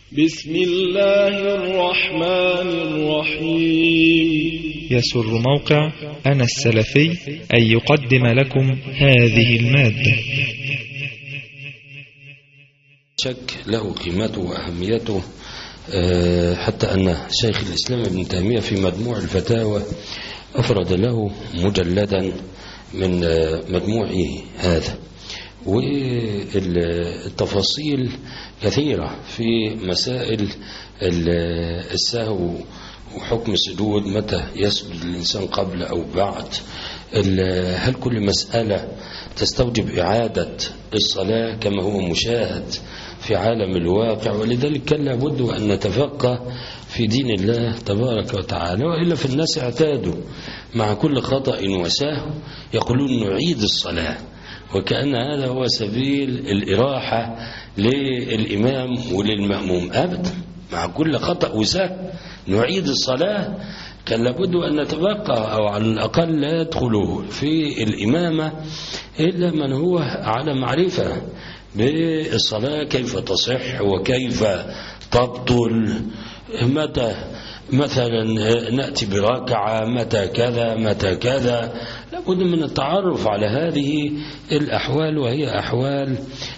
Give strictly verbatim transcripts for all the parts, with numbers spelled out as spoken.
بسم الله الرحمن الرحيم. يسر موقع أنا السلفي أن يقدم لكم هذه المادة. شك له قيمته وأهميته، حتى أن شيخ الإسلام ابن تيمية في مجموع الفتاوى أفرد له مجلدا من مجموعه هذا، والتفاصيل كثيرة في مسائل السهو وحكم السجود، متى يسجد الإنسان قبل أو بعد، هل كل مسألة تستوجب إعادة الصلاة كما هو مشاهد في عالم الواقع. ولذلك كان لابد أن نتفقه في دين الله تبارك وتعالى، وإلا في الناس اعتادوا مع كل خطأ وسهو يقولون نعيد الصلاة، وكأن هذا هو سبيل الإراحة للإمام وللمأموم. أبدا، مع كل خطأ وسهو نعيد الصلاة. كان لابد أن نتبقى، أو على الأقل لا يدخل في الإمامة إلا من هو على معرفة بالصلاة، كيف تصح وكيف تبطل، متى مثلا نأتي بركعة، متى كذا متى كذا. لابد من التعرف على هذه الأحوال، وهي أحوال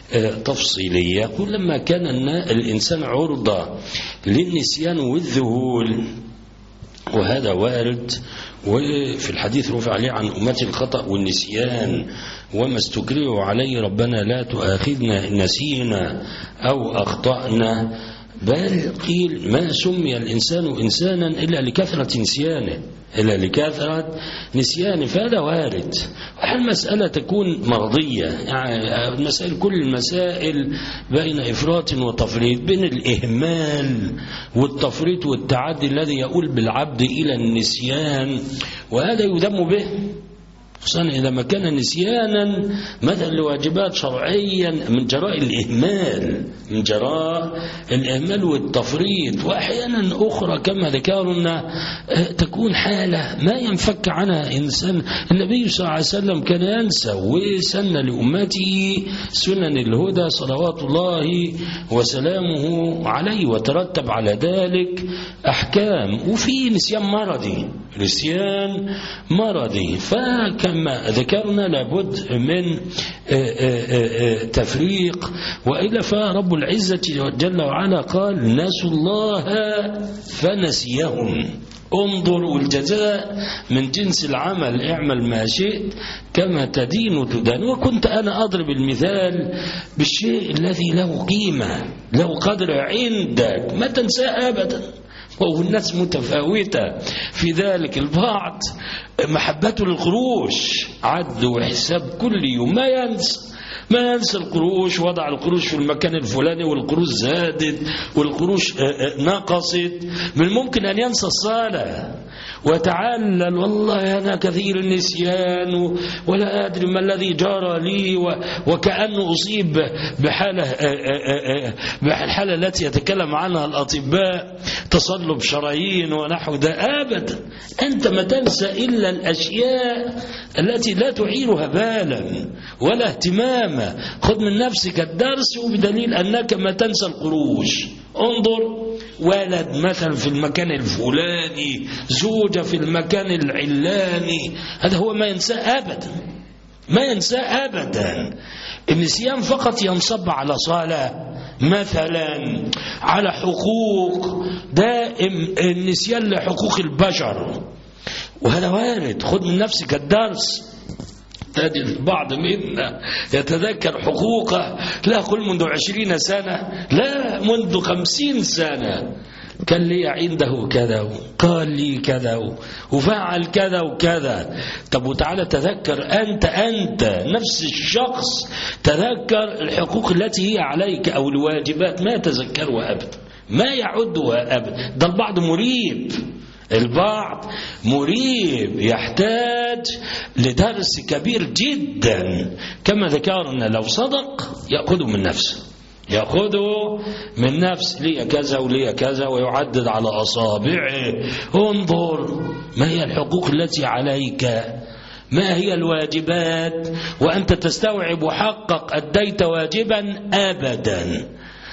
تفصيلية. كلما كان الإنسان عرضة للنسيان والذهول، وهذا وارد، وفي الحديث رفع عليه عن أمتي الخطأ والنسيان وما استكرهوا عليه، ربنا لا تؤاخذنا إن نسينا أو أخطأنا، بل قيل ما سمي الإنسان إنسانا إلا لكثرة نسيانه إلا لكثرة نسيانه فهذا وارد. والمسألة تكون مرضية، يعني المسائل كل المسائل بين إفراط وتفريط، بين الإهمال والتفريط والتعدي الذي يؤول بالعبد إلى النسيان، وهذا يذم به، خصوصا إذا ما كان نسيانا مثلا لواجبات شرعية من جراء الإهمال من جراء الإهمال والتفريط. وأحيانا أخرى كما ذكرنا تكون حالة ما ينفك عنها إنسان. النبي صلى الله عليه وسلم كان ينسى، وسن لأمته سنن الهدى صلوات الله وسلامه عليه، وترتب على ذلك أحكام. وفي نسيان مرضي نسيان مرضي فكما ذكرنا لابد من تفريق، وإلا فرب العزة جل وعلا قال نسوا الله فنسيهم. انظر، والجزاء من جنس العمل، اعمل ما شئت كما تدين تدان. وكنت أنا أضرب المثال بالشيء الذي له قيمة له قدر عندك ما تنساه أبدا، والناس متفاوتة في ذلك. البعض محبته للقروش، عد وحساب كل يوم، ما ينسى ما ينسى القروش، وضع القروش في المكان الفلاني، والقروش زادت والقروش نقصت. من الممكن أن ينسى الصلاة وتعلل، والله أنا كثير النسيان ولا أدري ما الذي جرى لي، وكأنه أصيب بحالة بالحالة التي يتكلم عنها الأطباء، تصلب شرايين ونحو ده. أبدا، أنت ما تنسى إلا الأشياء التي لا تعيرها بالا ولا اهتماما. خذ من نفسك الدرس، وبدليل أنك ما تنسى القروش. انظر، ولد مثلا في المكان الفلاني، زوجة في المكان العلاني، هذا هو ما ينساه أبدا ما ينساه أبدا. النسيان فقط ينصب على صلاة مثلا، على حقوق دائم، النسيان لحقوق البشر، وهذا وارد. خذ من نفسك الدرس. تجد البعض منا يتذكر حقوقه، لا أقول منذ عشرين سنة، لا منذ خمسين سنة، كان لي عنده كذا وقال لي كذا وفعل كذا وكذا. طب وتعالى تذكر أنت أنت نفس الشخص، تذكر الحقوق التي هي عليك أو الواجبات، ما يتذكرها أبدا، ما يعدها أبدا. ده البعض مريب البعض مريب يحتاج لدرس كبير جدا. كما ذكرنا لو صدق يأخذه من نفسه يأخذه من نفس، لي كذا ولي كذا، ويعدد على أصابعه. انظر ما هي الحقوق التي عليك، ما هي الواجبات، وأنت تستوعب وحقق أديت واجبا أبدا.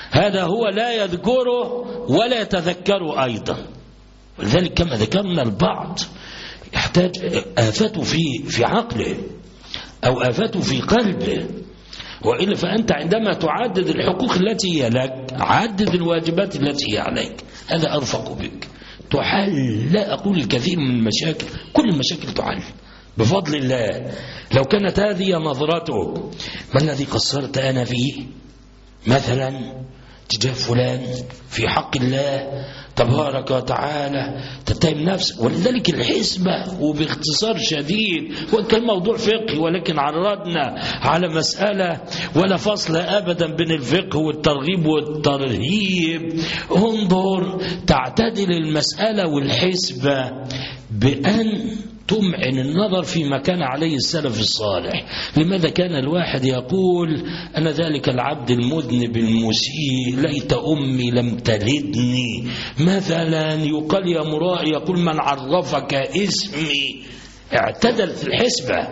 هذا هو لا يذكره ولا يتذكره أيضا. ولذلك كما ذكرنا البعض يحتاج آفته في في عقله أو آفته في قلبه، وإلا فأنت عندما تعدد الحقوق التي هي لك عدد الواجبات التي هي عليك، هذا أرفق بك. تحل، لا أقول الكثير من المشاكل، كل المشاكل تحل بفضل الله. لو كانت هذه نظرته، ما الذي قصرت أنا فيه مثلا تجاه فلان في حق الله تبارك وتعالى، تتهم نفسك. ولذلك الحسبة، وباختصار شديد، وكان موضوع فقهي ولكن عرضنا على مسألة ولا فصل أبدا بين الفقه والترغيب والترهيب. انظر، تعتدل المسألة والحسبة بأن تمعن النظر فيما كان عليه السلف الصالح. لماذا كان الواحد يقول أنا ذلك العبد المذنب المسيء ليت أمي لم تلدني مثلا، يقال يا مرائي، يقول من عرفك اسمي. اعتدل في الحسبة،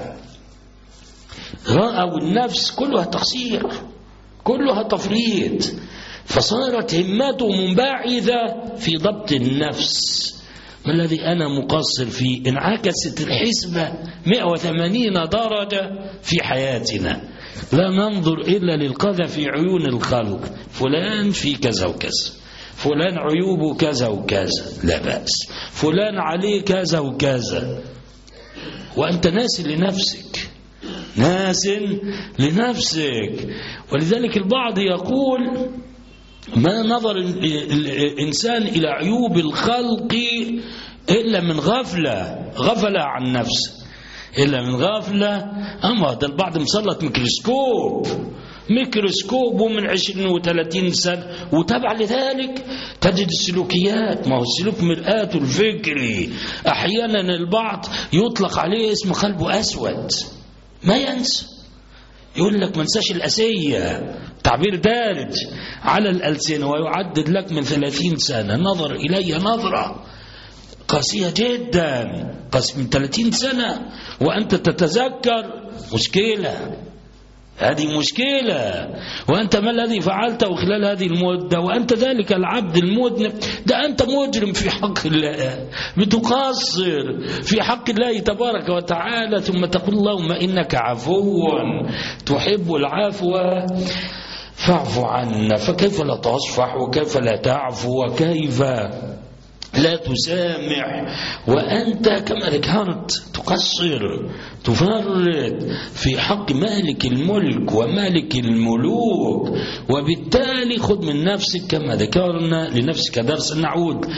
رأوا النفس كلها تقصير، كلها تفريط، فصارت همته منبعثة في ضبط النفس. ما الذي أنا مقصر فيه؟ انعكست الحسبة مئة وثمانين درجة في حياتنا. لا ننظر إلا للقذى في عيون الخلق، فلان في كذا وكذا، فلان عيوبه كذا وكذا، لا بأس، فلان عليه كذا وكذا، وأنت ناس لنفسك، ناس لنفسك. ولذلك البعض يقول ما نظر الإنسان إلى عيوب الخلق إلا من غفلة، غفلة عن نفسه، إلا من غفلة. أما هذا البعض مسلط ميكروسكوب، ميكروسكوب ومن عشرين وثلاثين سنة، وتابع لذلك تجد السلوكيات. ما هو السلوك مرآة الفكري. أحيانا البعض يطلق عليه اسم قلبه أسود، ما ينسى، يقول لك ما انساش الأسية، تعبير دارج على الألسنة، ويعدد لك من ثلاثين سنة نظر إلي نظرة قاسية جدا، قاسية من ثلاثين سنة وأنت تتذكر. مشكلة، هذه مشكلة. وأنت ما الذي فعلته خلال هذه المدة وأنت ذلك العبد المذنب؟ ده أنت مجرم في حق الله، بتقصر في حق الله تبارك وتعالى، ثم تقول اللهم إنك عفو تحب العفو فاعف عنا. فكيف لا تصفح وكيف لا تعفو وكيف لا تسامح وأنت كما ذكرت تقصر، تفرط في حق مالك الملك ومالك الملوك. وبالتالي خذ من نفسك كما ذكرنا لنفسك درس. نعود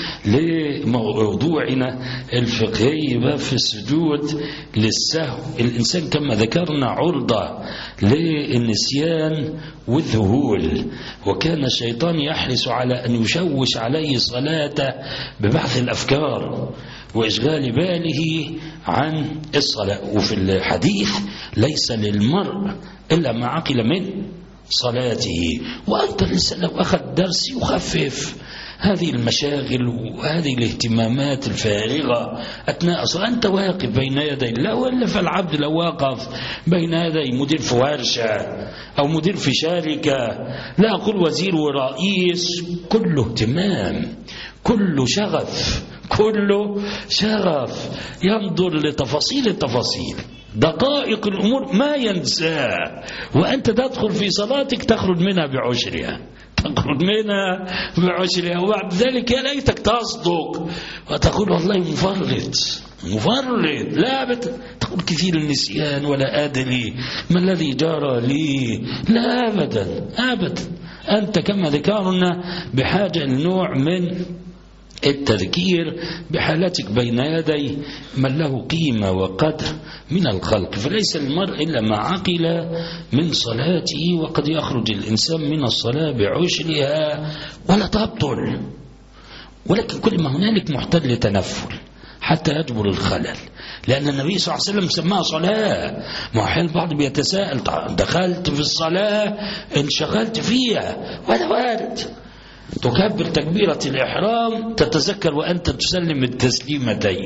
لموضوعنا الفقهي في السجود للسهو. الإنسان كما ذكرنا عرضة للنسيان والذهول، وكان الشيطان يحرص على أن يشوش عليه صلاته ببعث الأفكار وإشغال باله عن الصلاة. وفي الحديث ليس للمرء إلا ما عقل من صلاته. وأيضا الإنسان لو أخذ درس يخفف هذه المشاغل وهذه الاهتمامات الفارغة أثناء الصلاة. أنت واقف بين يدي الله، وإلا فالعبد لو واقف بين يدي مدير في ورشة أو مدير في شركة، لا أقول وزير ورئيس، كله اهتمام، كله شغف، كله شغف، ينظر لتفاصيل التفاصيل، دقائق الأمور ما ينساه. وأنت تدخل في صلاتك تخرج منها بعشرها، تخرج منها بعشرها، وبعد ذلك يا ليتك تصدق وتقول والله مفرط مفرط. لا بت... تقول كثير النسيان ولا أدري ما الذي جرى لي. لا أبدا أبدا، أنت كما ذكرنا بحاجة لنوع من التذكير بحالتك بين يدي من له قيمة وقدر من الخلق. فليس المرء إلا ما عقل من صلاته، وقد يخرج الإنسان من الصلاة بعشرها ولا تبطل، ولكن كل ما هنالك محتاج لتنفل حتى يجبر الخلل، لأن النبي صلى الله عليه وسلم سماها صلاة. ما حين البعض بيتساءل دخلت في الصلاة انشغلت فيها، وهذا وارد. تكبر تكبيرة الإحرام تتذكر وأنت تسلم التسليمتين،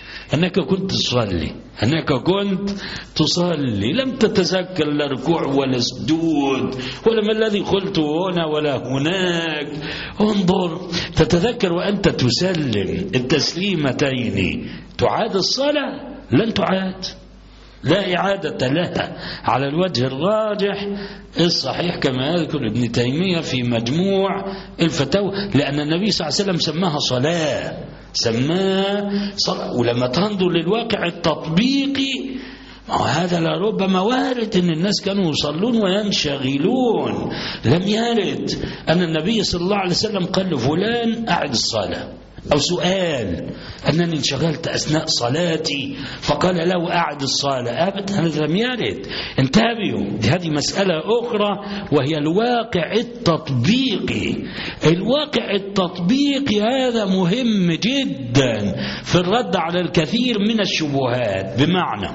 أنك كنت تصلي، أنك كنت تصلي، لم تتذكر لا ركوع ولا سجود ولا ما الذي قلته هنا ولا هناك. انظر، تتذكر وأنت تسلم التسليمتين تعاد الصلاة؟ لن تعاد، لا إعادة لها على الوجه الراجح الصحيح كما يذكر ابن تيمية في مجموع الفتاوى، لأن النبي صلى الله عليه وسلم سماها صلاة، سماها صلاة. ولما تنظر للواقع التطبيقي هذا لربما وارد أن الناس كانوا يصلون وينشغلون. لم يرد أن النبي صلى الله عليه وسلم قال لفلان أعد الصلاة، أو سؤال أنني انشغلت أثناء صلاتي فقال له أعد الصلاة، أبدا، هذا لم يرد. انتبهوا، هذه مسألة أخرى وهي الواقع التطبيقي. الواقع التطبيقي هذا مهم جدا في الرد على الكثير من الشبهات. بمعنى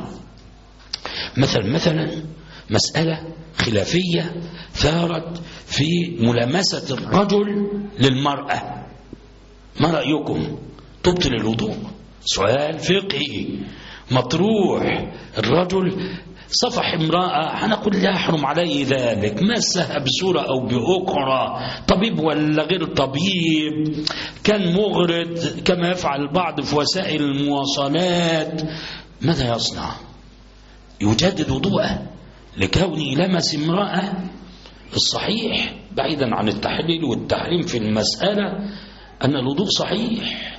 مثلا مثلا مسألة خلافية ثارت في ملامسة الرجل للمرأة، ما رأيكم؟ تبطل الوضوء؟ سؤال فقهي مطروح. الرجل صفح امرأة، هنقول لا يحرم عليه ذلك، مسها بصورة أو بأخرى، طبيب ولا غير طبيب، كان مغرض كما يفعل البعض في وسائل المواصلات، ماذا يصنع؟ يجدد وضوءه لكونه لمس امرأة؟ الصحيح بعيدا عن التحليل والتحريم في المسألة أن الوضوء صحيح،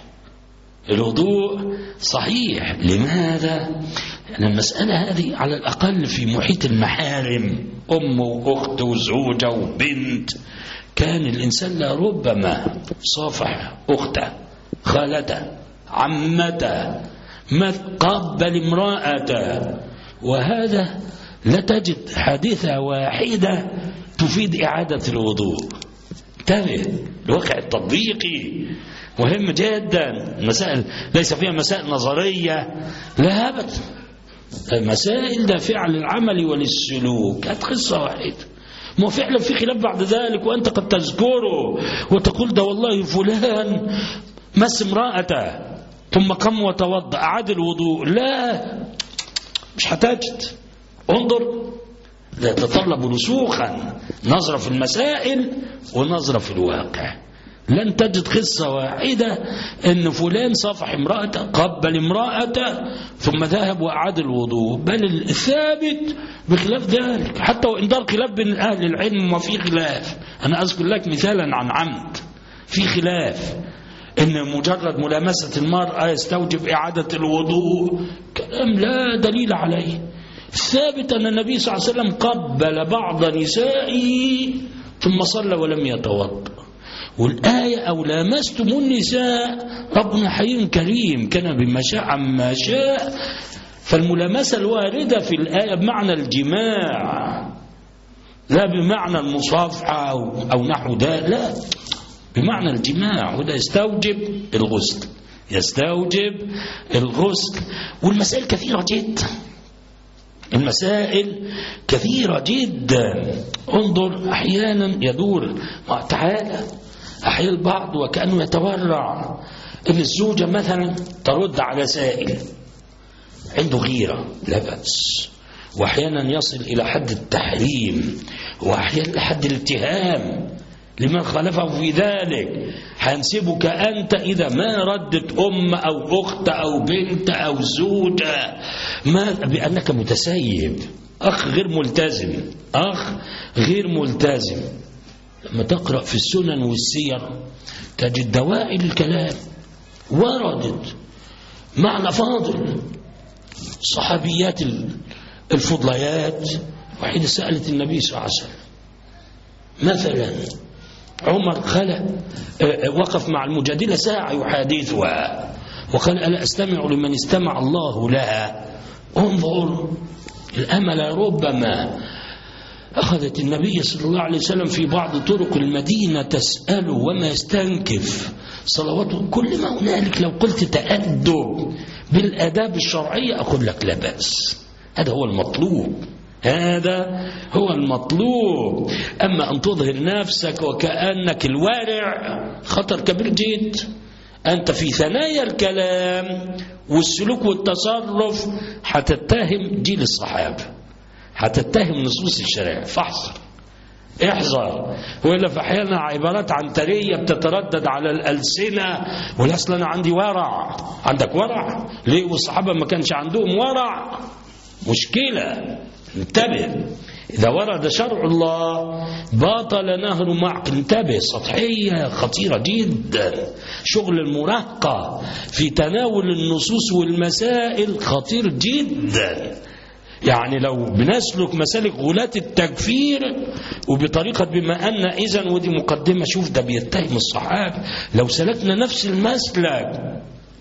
الوضوء صحيح. لماذا؟ لأن المسألة هذه على الأقل في محيط المحارم، أم وأخت وزوجة وبنت، كان الإنسان لربما صافح أخته، خالته، عمته، ما قبل امرأته، وهذا لا تجد حادثة واحدة تفيد إعادة الوضوء. انتبه، الواقع التطبيقي مهم جدا. المسائل ليس فيها مسائل نظرية، لا أبدا، المسائل ده فعل العمل وللسلوك. هات قصة واحدة، ما فعلا في خلاف بعد ذلك وأنت قد تذكره وتقول ده والله فلان مس امرأته ثم قام وتوضأ أعاد الوضوء، لا، مش هتجد. انظر، ده يتطلب رسوخا، نظرة في المسائل ونظرة في الواقع. لن تجد قصة واحدة ان فلان صافح امرأته، قبل امرأته ثم ذهب وأعاد الوضوء، بل الثابت بخلاف ذلك، حتى وإن دار خلاف بين أهل العلم وفي خلاف. أنا أذكر لك مثالا عن عمد، في خلاف ان مجرد ملامسة المرأة يستوجب إعادة الوضوء، كلام لا دليل عليه. الثابت أن النبي صلى الله عليه وسلم قبل بعض نسائه ثم صلى ولم يتوضأ. والآية أو لامستم النساء، ربنا حي كريم كان بما شاء عما شاء. فالملامسة الواردة في الآية بمعنى الجماع، لا بمعنى المصافحة أو, أو نحو ذلك، لا، بمعنى الجماع، وده يستوجب الغسل، يستوجب الغسل. والمسائل كثيرة جدا، المسائل كثيرة جدا. انظر، أحيانا يدور تعالى أحيانا البعض وكأنه يتورع إن الزوجة مثلا ترد على سائل عنده غيرة، لا بأس، وأحيانا يصل إلى حد التحريم، وأحيانا لحد الاتهام لمن خالفه في ذلك. هنسبك أنت إذا ما ردت أم أو أخت أو بنت أو زوجة ما بأنك متسيب، أخ غير ملتزم، أخ غير ملتزم. لما تقرأ في السنن والسير تجد دواعي الكلام وردت مع الأفاضل، صحابيات الفضليات. واحدة سألت النبي صلى الله عليه وسلم مثلا، عمر خلق وقف مع المجادلة ساعة يحادثها وقال ألا أستمع لمن استمع الله لها. انظر، الأمل ربما أخذت النبي صلى الله عليه وسلم في بعض طرق المدينة تسأله وما يستنكف صلواته. كل ما هنالك لو قلت تأدب بالآداب الشرعية أقول لك لا بأس، هذا هو المطلوب، هذا هو المطلوب. أما أن تظهر نفسك وكأنك الوارع خطر كبير جدا. أنت في ثنايا الكلام والسلوك والتصرف هتتهم جيل الصحابة، هتتهم نصوص الشريعة. فاحذر احذر، وإلا في أحيانا عبارات عنترية بتتردد على الألسنة، والأصل أنا عندي ورع. عندك ورع ليه؟ والصحابة ما كانش عندهم ورع. مشكلة. انتبه، إذا ورد شرع الله باطل نهر معقل. انتبه، سطحية خطيرة جدا. شغل المراهقة في تناول النصوص والمسائل خطير جدا. يعني لو بنسلك مسالك غلاة التكفير وبطريقة بما أن إذن، ودي مقدمة، شوف ده بيتهم الصحابة. لو سلكنا نفس المسلك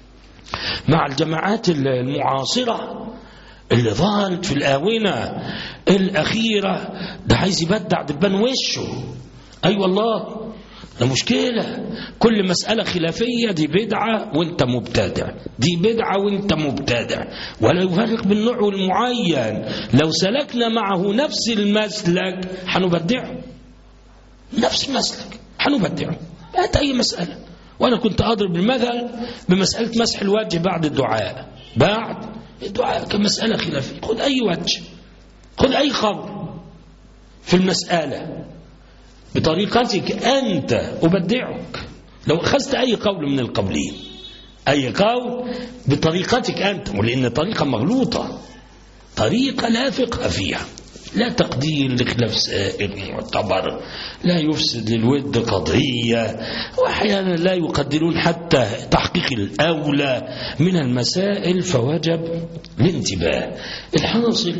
مع الجماعات المعاصرة اللي ظهرت في الآونة الأخيرة، ده عايز يبدع دبان وشه. أي أيوة والله، ده مشكلة. كل مسألة خلافية دي بدعة وانت مبتدع، دي بدعة وانت مبتدع، ولا يفرق بالنوع والمعين. لو سلكنا معه نفس المسلك هنبدعه، نفس المسلك هنبدعه. هات أي مسألة. وأنا كنت أضرب المثل بمسألة مسح الوجه بعد الدعاء. بعد الدعاء كمسألة خلافية، خذ أي وجه، خذ أي قول في المسألة بطريقتك أنت أبدعك. لو أخذت أي قول من القولين، أي قول بطريقتك أنت، ولأن طريقة مغلوطة، طريقة لا فقه فيها، لا تقدير لخلاف سائر معتبر، لا يفسد للود قضية، وأحيانا لا يقدرون حتى تحقيق الأولى من المسائل، فوجب الانتباه. الحاصل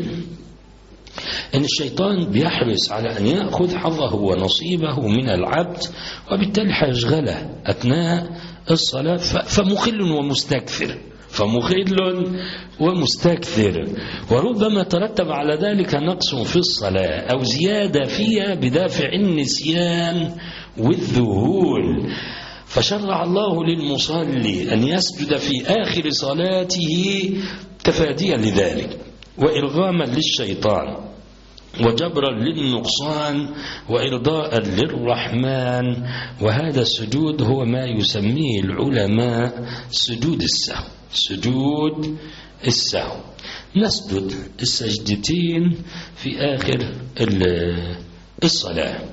أن الشيطان بيحرص على أن يأخذ حظه ونصيبه من العبد، وبالتالي هيشغله أثناء الصلاة فمخل ومستكثر، فمخل ومستكثر، وربما ترتب على ذلك نقص في الصلاة أو زيادة فيها بدافع النسيان والذهول. فشرع الله للمصلي أن يسجد في آخر صلاته تفاديا لذلك، وإرغاما للشيطان، وجبرا للنقصان، وإرضاء للرحمن. وهذا السجود هو ما يسميه العلماء سجود السهو. سجود السهو نسجد السجدتين في آخر الصلاة.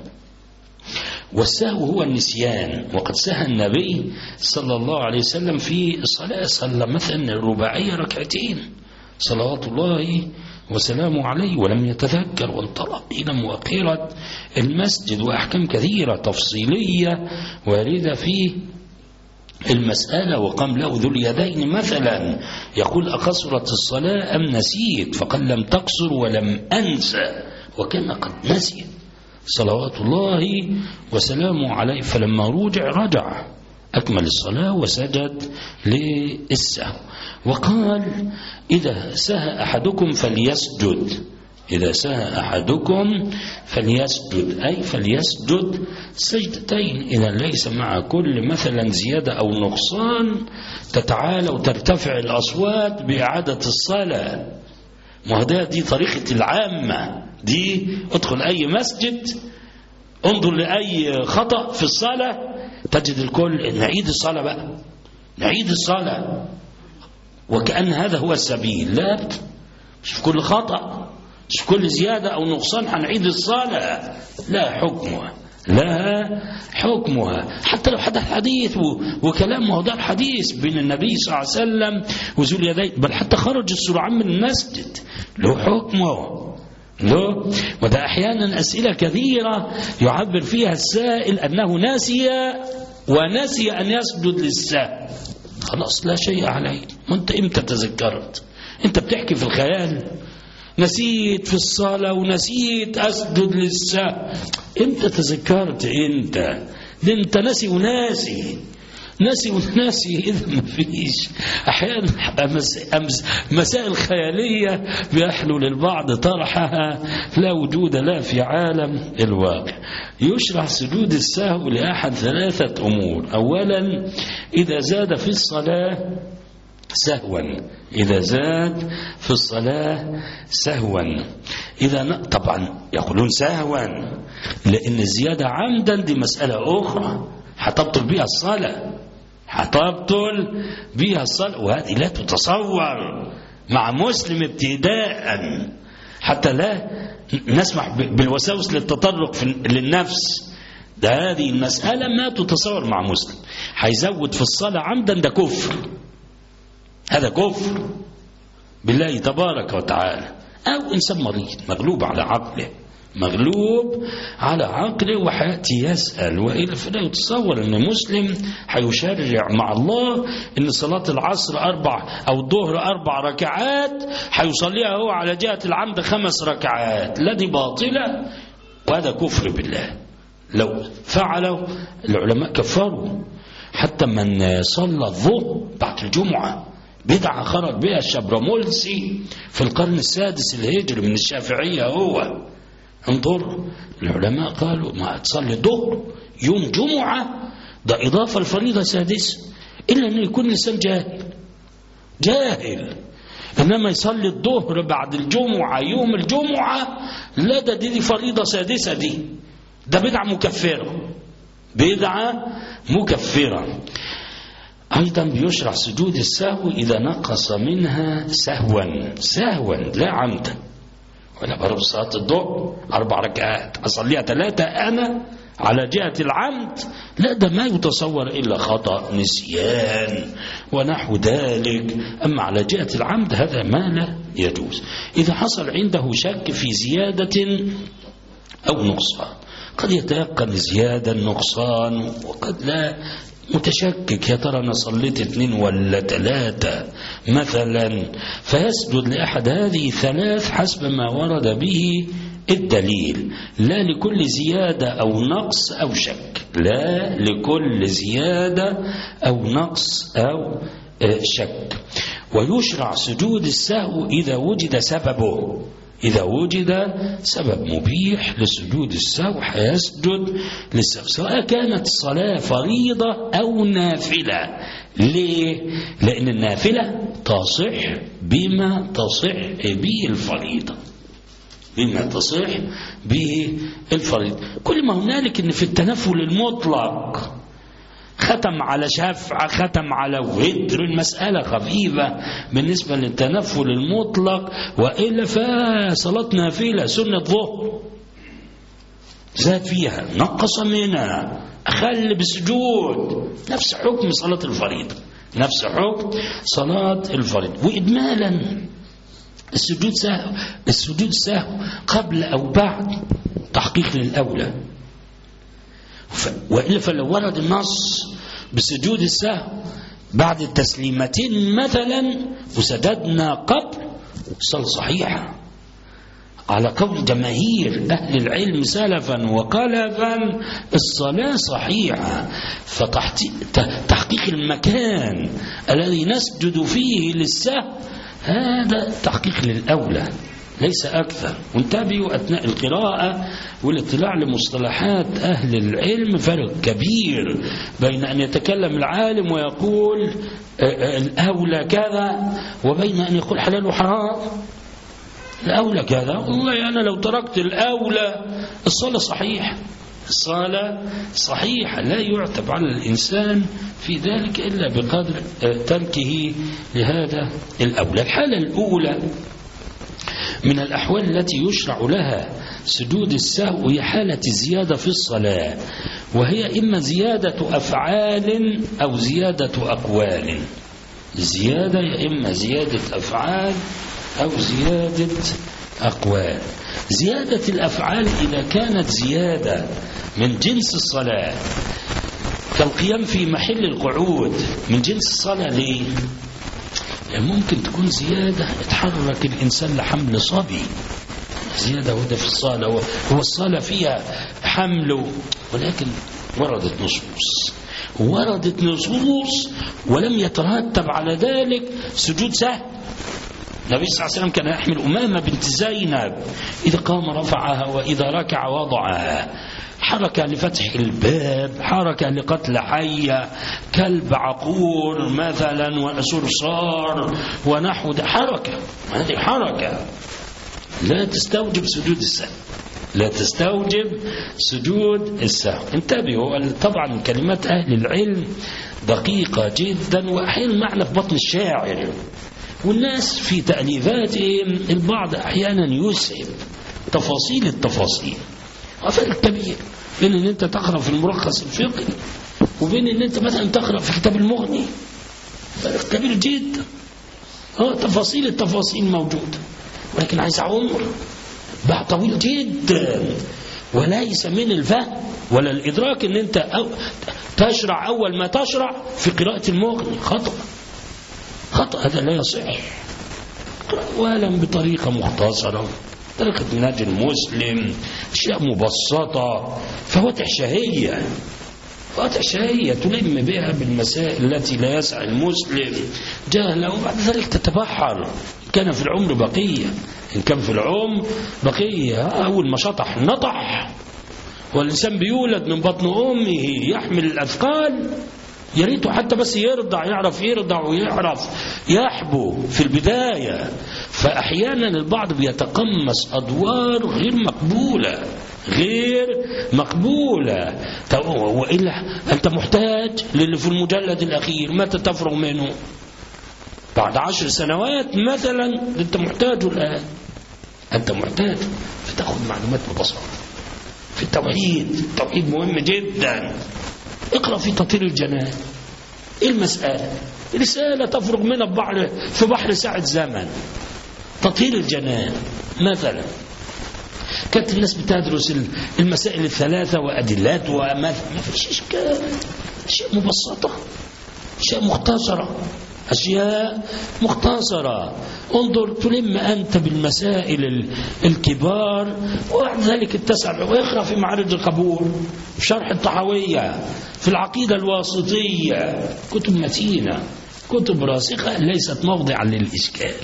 والسهو هو النسيان، وقد سهى النبي صلى الله عليه وسلم في الصلاة، صلى مثلا الرباعية ركعتين صلوات الله وسلامه عليه ولم يتذكر، وانطلق إلى مؤخرة المسجد. وأحكام كثيرة تفصيلية واردة في المسألة. وقام له ذو اليدين مثلا يقول: أقصرت الصلاة أم نسيت؟ فقال: لم تقصر ولم أنسى، وكان قد نسي صلوات الله وسلامه عليه. فلما رجع رجع أكمل الصلاة وسجد للسهو. وقال: إذا سهى أحدكم فليسجد، إذا سهى أحدكم فليسجد، أي فليسجد سجدتين إذا ليس مع كل مثلا زيادة أو نقصان تتعالى وترتفع الأصوات بإعادة الصلاة. وهذا دي طريقة العامة دي. ادخل أي مسجد، انظر لأي خطأ في الصلاة، تجد الكل نعيد الصلاة بقى، نعيد الصلاة، وكأن هذا هو السبيل. لا، مش في كل خطأ، مش في كل زيادة أو نقصان هنعيد الصلاة. لا حكمها، لا حكمها. حتى لو حدث حديث وكلام، ما هو ده الحديث بين النبي صلى الله عليه وسلم وذو اليدين، بل حتى خرج السرعان من المسجد له حكمه له. وده أحيانا أسئلة كثيرة يعبر فيها السائل أنه نسي ونسي أن يسجد للسهو. خلاص لا شيء عليه. وانت امتى تذكرت؟ انت بتحكي في الخيال. نسيت في الصلاة ونسيت أسجد للسهو. امتى تذكرت؟ انت ده انت نسي وناسي، نسي وناسي. إذا ما فيش أحيانا مسائل خيالية بيحلو للبعض طرحها لا وجود لا في عالم الواقع. يشرع سجود السهو لأحد ثلاثة أمور. أولا، إذا زاد في الصلاة سهوا، إذا زاد في الصلاة سهوا، إذا طبعا يقولون سهوا لأن الزيادة عمدا دي مسألة أخرى هتبطل بها الصلاة، هتبطل بها الصلاة، وهذه لا تتصور مع مسلم ابتداء، حتى لا نسمح بالوساوس للتطرق للنفس. ده هذه المسألة ما تتصور مع مسلم. هيزود في الصلاة عمدا، ده كفر، هذا كفر بالله تبارك وتعالى. أو إنسان مريض مغلوب على عقله، مغلوب على عقله وحياتي يسأل، وإلا فلا يتصور أن مسلم حيشرع مع الله أن صلاة العصر أربع أو الظهر أربع ركعات حيصليها هو على جهة العمد خمس ركعات. لا، دي باطلة، وهذا كفر بالله. لو فعلوا العلماء كفروا. حتى من صلى الظهر بعد الجمعة بدعة خرج بها الشبرمولسي في القرن السادس الهجري من الشافعية. هو انظر، العلماء قالوا ما تصلي الظهر يوم جمعة ده إضافة الفريضة سادسة، إلا أن يكون الإنسان جاهل جاهل إنما يصلي الظهر بعد الجمعة يوم الجمعة، لا، ده دي, دي فريضة سادسة، دي ده بدعة مكفرة، بدعة مكفرة. أيضا بيشرع سجود السهو إذا نقص منها سهوا سهوا لا عمدا. ولا بروح صلاة الظهر أربع ركعات أصليها ثلاثة أنا على جهة العمد، لا، ده ما يتصور إلا خطأ نسيان ونحو ذلك. أما على جهة العمد هذا ما لا يجوز. إذا حصل عنده شك في زيادة أو نقصان، قد يتيقن زيادة نقصان وقد لا، متشكك يا ترى أنا صليت اثنين ولا ثلاثة مثلا، فيسجد لأحد هذه ثلاث حسب ما ورد به الدليل، لا لكل زيادة أو نقص أو شك، لا لكل زيادة أو نقص أو شك. ويشرع سجود السهو إذا وجد سببه، إذا وجد سبب مبيح لسجود السهو حيسجد للسهو، سواء كانت الصلاة فريضة أو نافلة. ليه؟ لأن النافلة تصح بما تصح به الفريضة، بما تصح به الفريضة. كل ما هنالك إن في التنفل المطلق ختم على شفع، ختم على وتر، المسألة خفيفة بالنسبة للتنفل المطلق، وإلا فصلاة نافلة سنة ظهر زاد فيها نقص منها أخل بسجود، نفس حكم صلاة الفريضة، نفس حكم صلاة الفريضة. وإجمالا السجود سهو، السجود سهو قبل أو بعد تحقيق للأولى، وإلا فلو ورد النص بسجود السهو بعد التسليمتين مثلا وسجدنا قبل، الصلاة صحيحة على قول جماهير أهل العلم سلفا وقلفا، الصلاة صحيحة. فتحقيق المكان الذي نسجد فيه للسهو هذا تحقيق للأولى ليس أكثر. وانتبهوا أثناء القراءة والاطلاع لمصطلحات أهل العلم، فرق كبير بين أن يتكلم العالم ويقول الأولى كذا وبين أن يقول حلال وحرام. الأولى كذا، والله أنا لو تركت الأولى الصلاة صحيحة، الصلاة صحيحة، لا يعتب على الإنسان في ذلك إلا بقدر تركه لهذا الأولى. الحالة الأولى من الأحوال التي يشرع لها سجود السهو هي حالة الزيادة في الصلاة، وهي إما زيادة أفعال أو زيادة أقوال. الزيادة يا إما زيادة أفعال أو زيادة أقوال. زيادة الأفعال إذا كانت زيادة من جنس الصلاة كالقيام في محل القعود من جنس الصلاة، ليه؟ يعني ممكن تكون زيادة اتحرك الإنسان لحمل صبي، زيادة وده في الصلاة، هو الصلاة فيها حمل، ولكن وردت نصوص وردت نصوص ولم يترتب على ذلك سجود سهو. النبي صلى الله عليه وسلم كان يحمل أمامة بنت زينب، إذا قام رفعها وإذا ركع وضعها، حركة لفتح الباب، حركة لقتل حية، كلب عقور مثلا وصرصار ونحو ده، حركة، هذه حركة لا تستوجب سجود السهو. لا تستوجب سجود السهو. انتبهوا، طبعا كلمات أهل العلم دقيقة جدا، وأحيانا معنى في بطن الشاعر، والناس في تأليفاتهم البعض أحيانا يسهب تفاصيل التفاصيل. وفرق كبير بين ان انت تقرأ في الملخص الفقهي وبين ان انت مثلا تقرأ في كتاب المغني، فرق كبير جدا. اه تفاصيل التفاصيل موجودة، ولكن عايز عمر بعد طويل جدا، وليس من الفهم ولا الإدراك ان انت أو تشرع أول ما تشرع في قراءة المغني. خطأ خطأ، هذا لا يصح. ولا بطريقة مختصرة، طريقة منهج المسلم، أشياء مبسطة، فواتح شهية فواتح شهية تلم بها بالمسائل التي لا يسعى المسلم جهلا، وبعد ذلك تتبحر. إن كان في العمر بقية إن كان في العمر بقية أول ما شطح نطح، والإنسان بيولد من بطن أمه يحمل الأثقال، يا ريته حتى بس يرضع، يعرف يرضع ويعرف يحبو في البداية. فأحيانا البعض بيتقمص أدوار غير مقبولة غير مقبولة وإلا أنت محتاج للي في المجلد الأخير. متى تفرغ منه؟ بعد عشر سنوات مثلا. أنت محتاج الآن، أنت محتاج فتأخذ معلومات مبسطة في التوحيد. التوحيد مهم جدا. اقرأ في تطهير الجنان. ايه المسألة؟ رسالة تفرغ منها ببحر في بحر ساعة زمن. تطهير الجنان مثلا، كانت الناس بتدرس المسائل الثلاثة وأدلاتها، ما فيش إشكال، أشياء مبسطة، أشياء مختصرة، أشياء مختصرة. انظر تلم أنت بالمسائل الكبار، وبعد ذلك اتسع ويقرأ في معارج القبول، في شرح الطحاوية، في العقيدة الواسطية، كتب متينة، كتب راسخة ليست موضعا للإشكال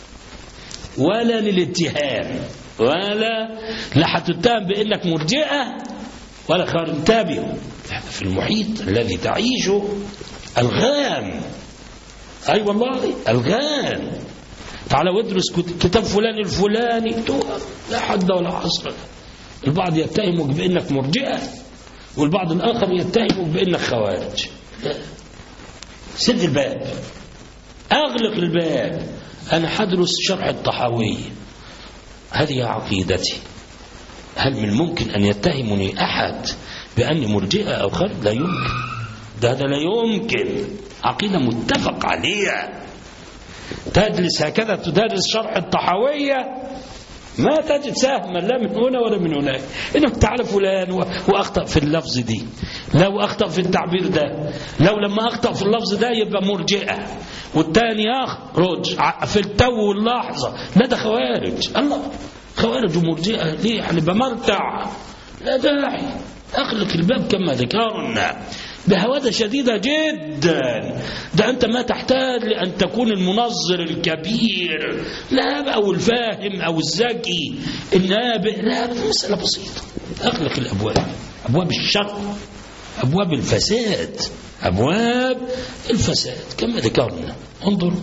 ولا للاتهام، ولا لا هتتهم بأنك مرجئة ولا خارج. انتبهوا، في المحيط الذي تعيشه الغام. أي أيوة والله الغام. تعال وادرس كتاب فلان الفلاني، لا حد ولا حصر. البعض يتهمك بأنك مرجئة، والبعض الآخر يتهمك بأنك خوارج. لا، سد الباب، أغلق الباب. أنا حدرس شرح الطحاوي، هذه عقيدتي. هل من ممكن أن يتهمني أحد بأني مرجئة أو خارج؟ لا يمكن، ده هذا لا يمكن. عقيدة متفق عليها. تجلس هكذا تدرس شرح الطحاوية ما تجد سهما لا من هنا ولا من هناك. إنك تعرف فلان وأخطأ في اللفظ دي، لو أخطأ في التعبير ده، لو لما أخطأ في اللفظ ده يبقى مرجئة، والتاني يخرج في التو واللحظة لا ده خوارج. الله، خوارج ومرجئة ليه؟ هنبقى مرتع؟ لا داعي. أغلق الباب كما ذكرنا بهوادة شديدة جدا. ده أنت ما تحتاج لأن تكون المنظر الكبير، لا أو الفاهم أو الذكي النابئ، لا، مسألة بسيطة. أغلق الأبواب، أبواب الشر، أبواب الفساد، أبواب الفساد كما ذكرنا. انظروا،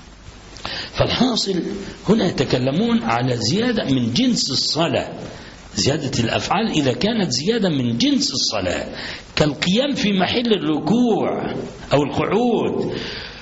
فالحاصل هنا يتكلمون على زيادة من جنس الصلاة. زيادة الأفعال إذا كانت زيادة من جنس الصلاة، كالقيام في محل الركوع أو القعود،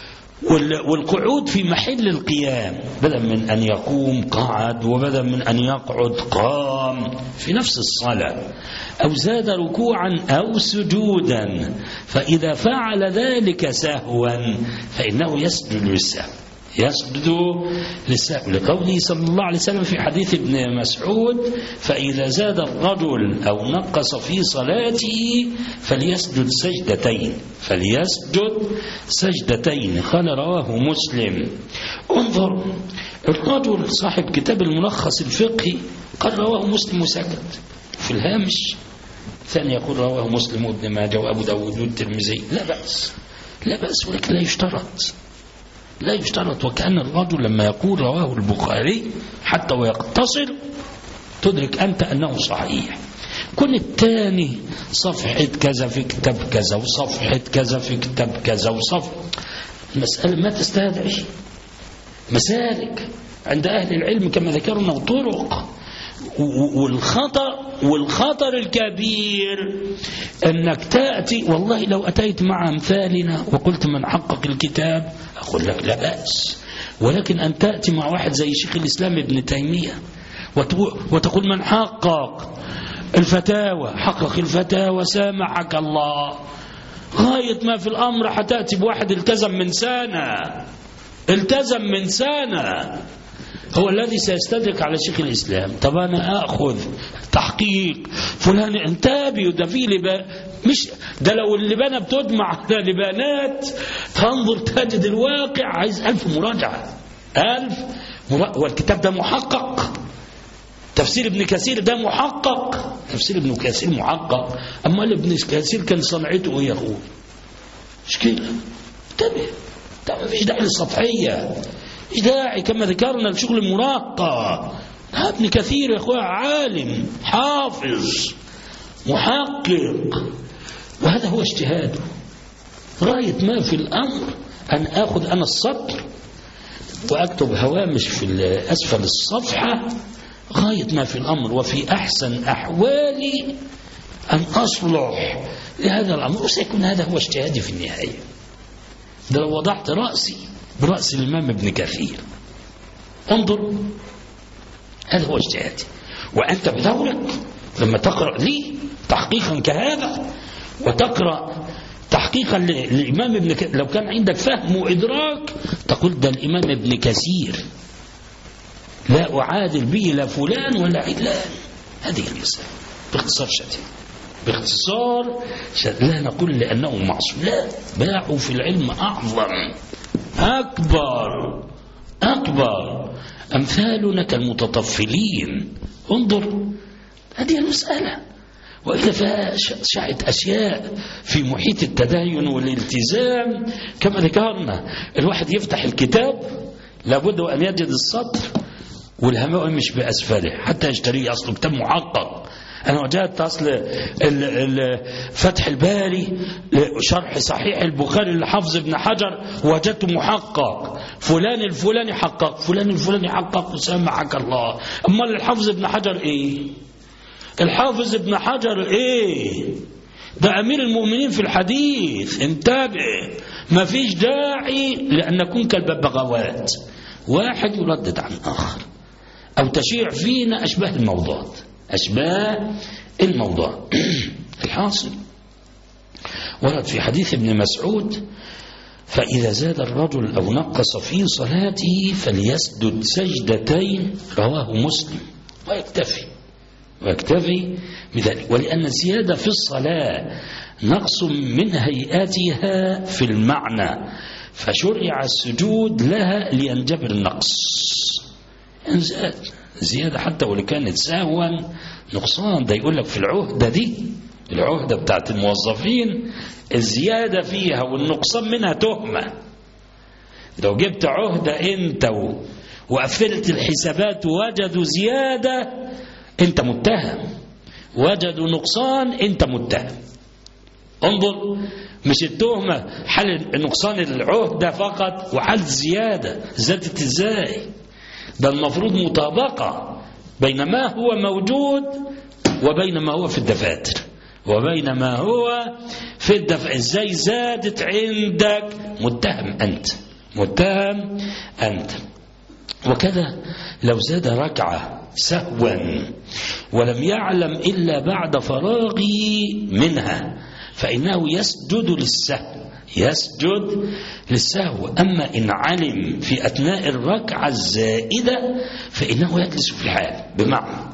والقعود في محل القيام، بدلا من أن يقوم قعد، وبدلا من أن يقعد قام في نفس الصلاة، أو زاد ركوعا أو سجودا، فإذا فعل ذلك سهوا فإنه يسجد للسهو، يسجد للسهو، لقوله صلى الله عليه وسلم في حديث ابن مسعود: فإذا زاد الرجل أو نقص في صلاته فليسجد سجدتين فليسجد سجدتين قال رواه مسلم. انظر، الرجل صاحب كتاب الملخص الفقهي قال رواه مسلم وسكت في الهامش، ثاني يقول رواه مسلم وابن ماجه وأبو داود والترمذي. لا بأس، لا بأس، ولكن لا يشترط لا يشترط وكأن الرجل لما يقول رواه البخاري حتى ويقتصر تدرك أنت أنه صحيح. كن الثاني صفحة كذا في كتاب كذا وصفحة كذا في كتاب كذا وصفحة، المسألة ما تستدعي مسالك عند أهل العلم كما ذكرنا وطرق والخطر والخطر الكبير أنك تأتي، والله لو أتيت مع أمثالنا وقلت من حقق الكتاب أقول لك لا بأس، ولكن أن تأتي مع واحد زي شيخ الإسلام ابن تيمية وتقول من حقق الفتاوى حقق الفتاوى سامحك الله، غاية ما في الأمر حتأتي بواحد التزم من سنة التزم من سنة هو الذي سيستدرك على شيخ الإسلام. طب أنا أخذ تحقيق فلان انتبه ده في لبان، مش ده لو اللبانة بتجمع على لبانات تنظر تجد الواقع عايز ألف مراجعة ألف مرا... والكتاب ده محقق، تفسير ابن كثير ده محقق، تفسير ابن كثير محقق، أما ابن كثير كان صنعته إيه يا أخوي؟ مشكلة. انتبه، ما فيش داعي للسطحية، مش داعي كما ذكرنا لشغل المراقة. ابن كثير يا أخويا عالم حافظ محقق، وهذا هو اجتهاده. غاية ما في الأمر أن أخذ أنا السطر وأكتب هوامش في أسفل الصفحة، غاية ما في الأمر وفي أحسن أحوالي أن أصلح لهذا الأمر، وسيكون هذا هو اجتهادي في النهاية. ده لو وضعت رأسي برأس الإمام ابن كثير انظر، هذا هو اجتهادي. وأنت بدورك لما تقرأ لي تحقيقا كهذا وتقرأ تحقيقا للإمام ابن كثير، لو كان عندك فهم وإدراك تقول ده الإمام ابن كثير لا أعادل به لا فلان ولا علان. هذه المسألة باختصار شديد، باختصار شديد. لا نقول لأنه معصوم، لا، باعوا في العلم أعظم أكبر أكبر أمثالنا كالمتطفلين. انظر هذه المسألة، وإلا فشاعت أشياء في محيط التدين والالتزام كما ذكرنا. الواحد يفتح الكتاب لابد أن يجد السطر والهماء مش بأسفله حتى يشتريه، أصله كتاب محقق. أنا وجدت أصل فتح الباري شرح صحيح البخاري لحافظ ابن حجر وجدته محقق، فلان الفلاني حقق، فلان الفلاني حقق وسامحك الله. أما الحافظ ابن حجر إيه؟ الحافظ ابن حجر إيه؟ ده أمير المؤمنين في الحديث. انتبه، ما فيش داعي لأن نكون كالببغاوات، واحد يردد عن آخر أو تشيع فينا أشباه الموضوعات أشباه الموضوع. الحاصل ورد في حديث ابن مسعود: فإذا زاد الرجل أو نقص في صلاته فليسجد سجدتين، رواه مسلم، ويكتفي ويكتفي بذلك. ولأن الزيادة في الصلاة نقص من هيئاتها في المعنى، فشرع السجود لها لينجبر النقص. يعني زاد زيادة حتى ولو كانت سهوا نقصان. ده يقول لك في العهدة دي، العهدة بتاعت الموظفين الزيادة فيها والنقصان منها تهمة. لو جبت عهدة انت وقفلت الحسابات ووجدوا زيادة انت متهم، وجدوا نقصان انت متهم. انظر، مش التهمة حل نقصان العهدة فقط وحل الزيادة زادت ازاي. ده المفروض مطابقة بين ما هو موجود وبين ما هو في الدفاتر وبين ما هو في الدفاتر. ازاي زادت عندك؟ متهم أنت، متهم أنت. وكذا لو زاد ركعة سهوا ولم يعلم إلا بعد فراغه منها فإنه يسجد للسهو، يسجد للسهو. أما إن علم في أثناء الركعة الزائدة فإنه يجلس في الحال. بمعنى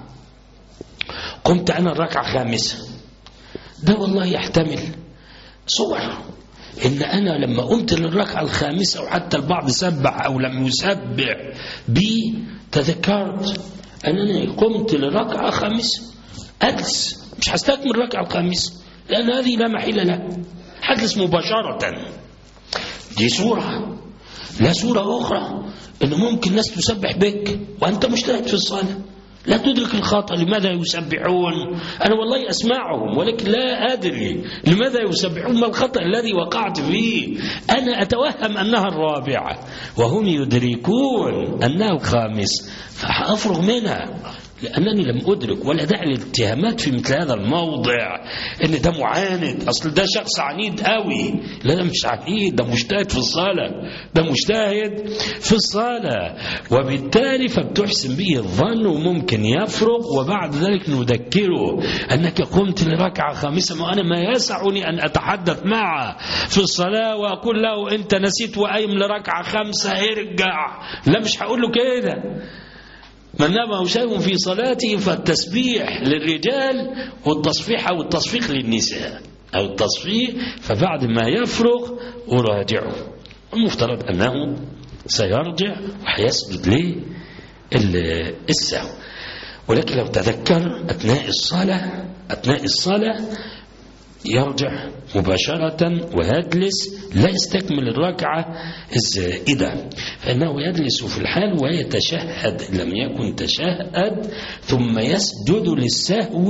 قمت أنا الركعة خامسة، ده والله يحتمل صور إن أنا لما قمت للركعة الخامسة وحتى البعض سبح أو لم يسبح بي تذكرت أنني قمت للركعة خامسة، أجلس، مش هستكمل الركعة الخامسة لأن هذه لا محل لها، حدث مباشرة. دي صورة. لا صورة أخرى إنه ممكن ناس تسبح بك وأنت مجتهد في الصلاة لا تدرك الخطأ. لماذا يسبحون؟ أنا والله أسمعهم ولكن لا أدري لماذا يسبحون، ما الخطأ الذي وقعت فيه. أنا أتوهم أنها الرابعة وهم يدركون أنه الخامس فأفرغ منها. لأنني لم أدرك ولا داعي للاتهامات في مثل هذا الموضع إن ده معاند، أصل ده شخص عنيد قوي. لا، ده مش عنيد، ده مجتهد في الصلاة، ده مجتهد في الصلاة، وبالتالي فبتحسن به الظن وممكن يفرق. وبعد ذلك نذكره أنك قمت لركعة خامسة، ما أنا ما يسعني أن أتحدث معه في الصلاة وأقول له أنت نسيت وقايم لركعة خامسة ارجع. لا، مش هقول له كده. من نبه شيء في صلاته فالتسبيح للرجال والتصفيح أو التصفيق للنساء أو التصفيق، فبعد ما يفرغ أراجعه. المفترض أنه سيرجع وحيسجد ليه السهو. ولكن لو تذكر أثناء الصلاة أثناء الصلاة يرجع مباشرة ويجلس، لا يستكمل الركعة الزائدة، فإنه يجلس في الحال ويتشهد لم يكن تشهد، ثم يسجد للسهو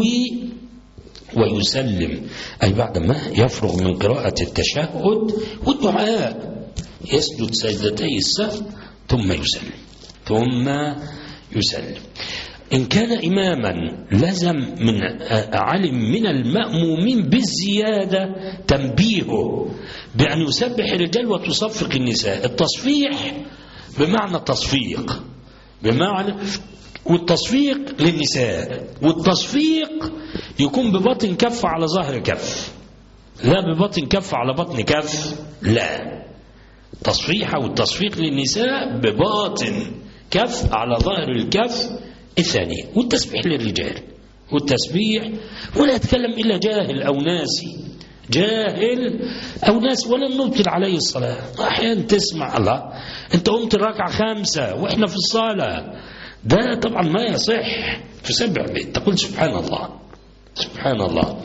ويسلم، أي بعدما يفرغ من قراءة التشهد والدعاء يسجد سجدتي السهو ثم يسلم ثم يسلم. إن كان إماما لزم من علم من المأمومين بالزيادة تنبيهه بأن يسبح الرجال وتصفق النساء. التصفيح بمعنى التصفيق بمعنى والتصفيق للنساء، والتصفيق يكون ببطن كف على ظهر كف، لا ببطن كف على بطن كف، لا. تصفيح أو التصفيق للنساء بباطن كف على ظهر الكف الثاني. والتسبيح للرجال والتسبيح، ولا يتكلم إلا جاهل أو ناسي، جاهل أو ناسي ولن نبطل عليه الصلاة. أحيانا تسمع الله أنت قمت الركعة خامسة وإحنا في الصلاة، ده طبعا ما يصح. تسبح به تقول سبحان الله سبحان الله.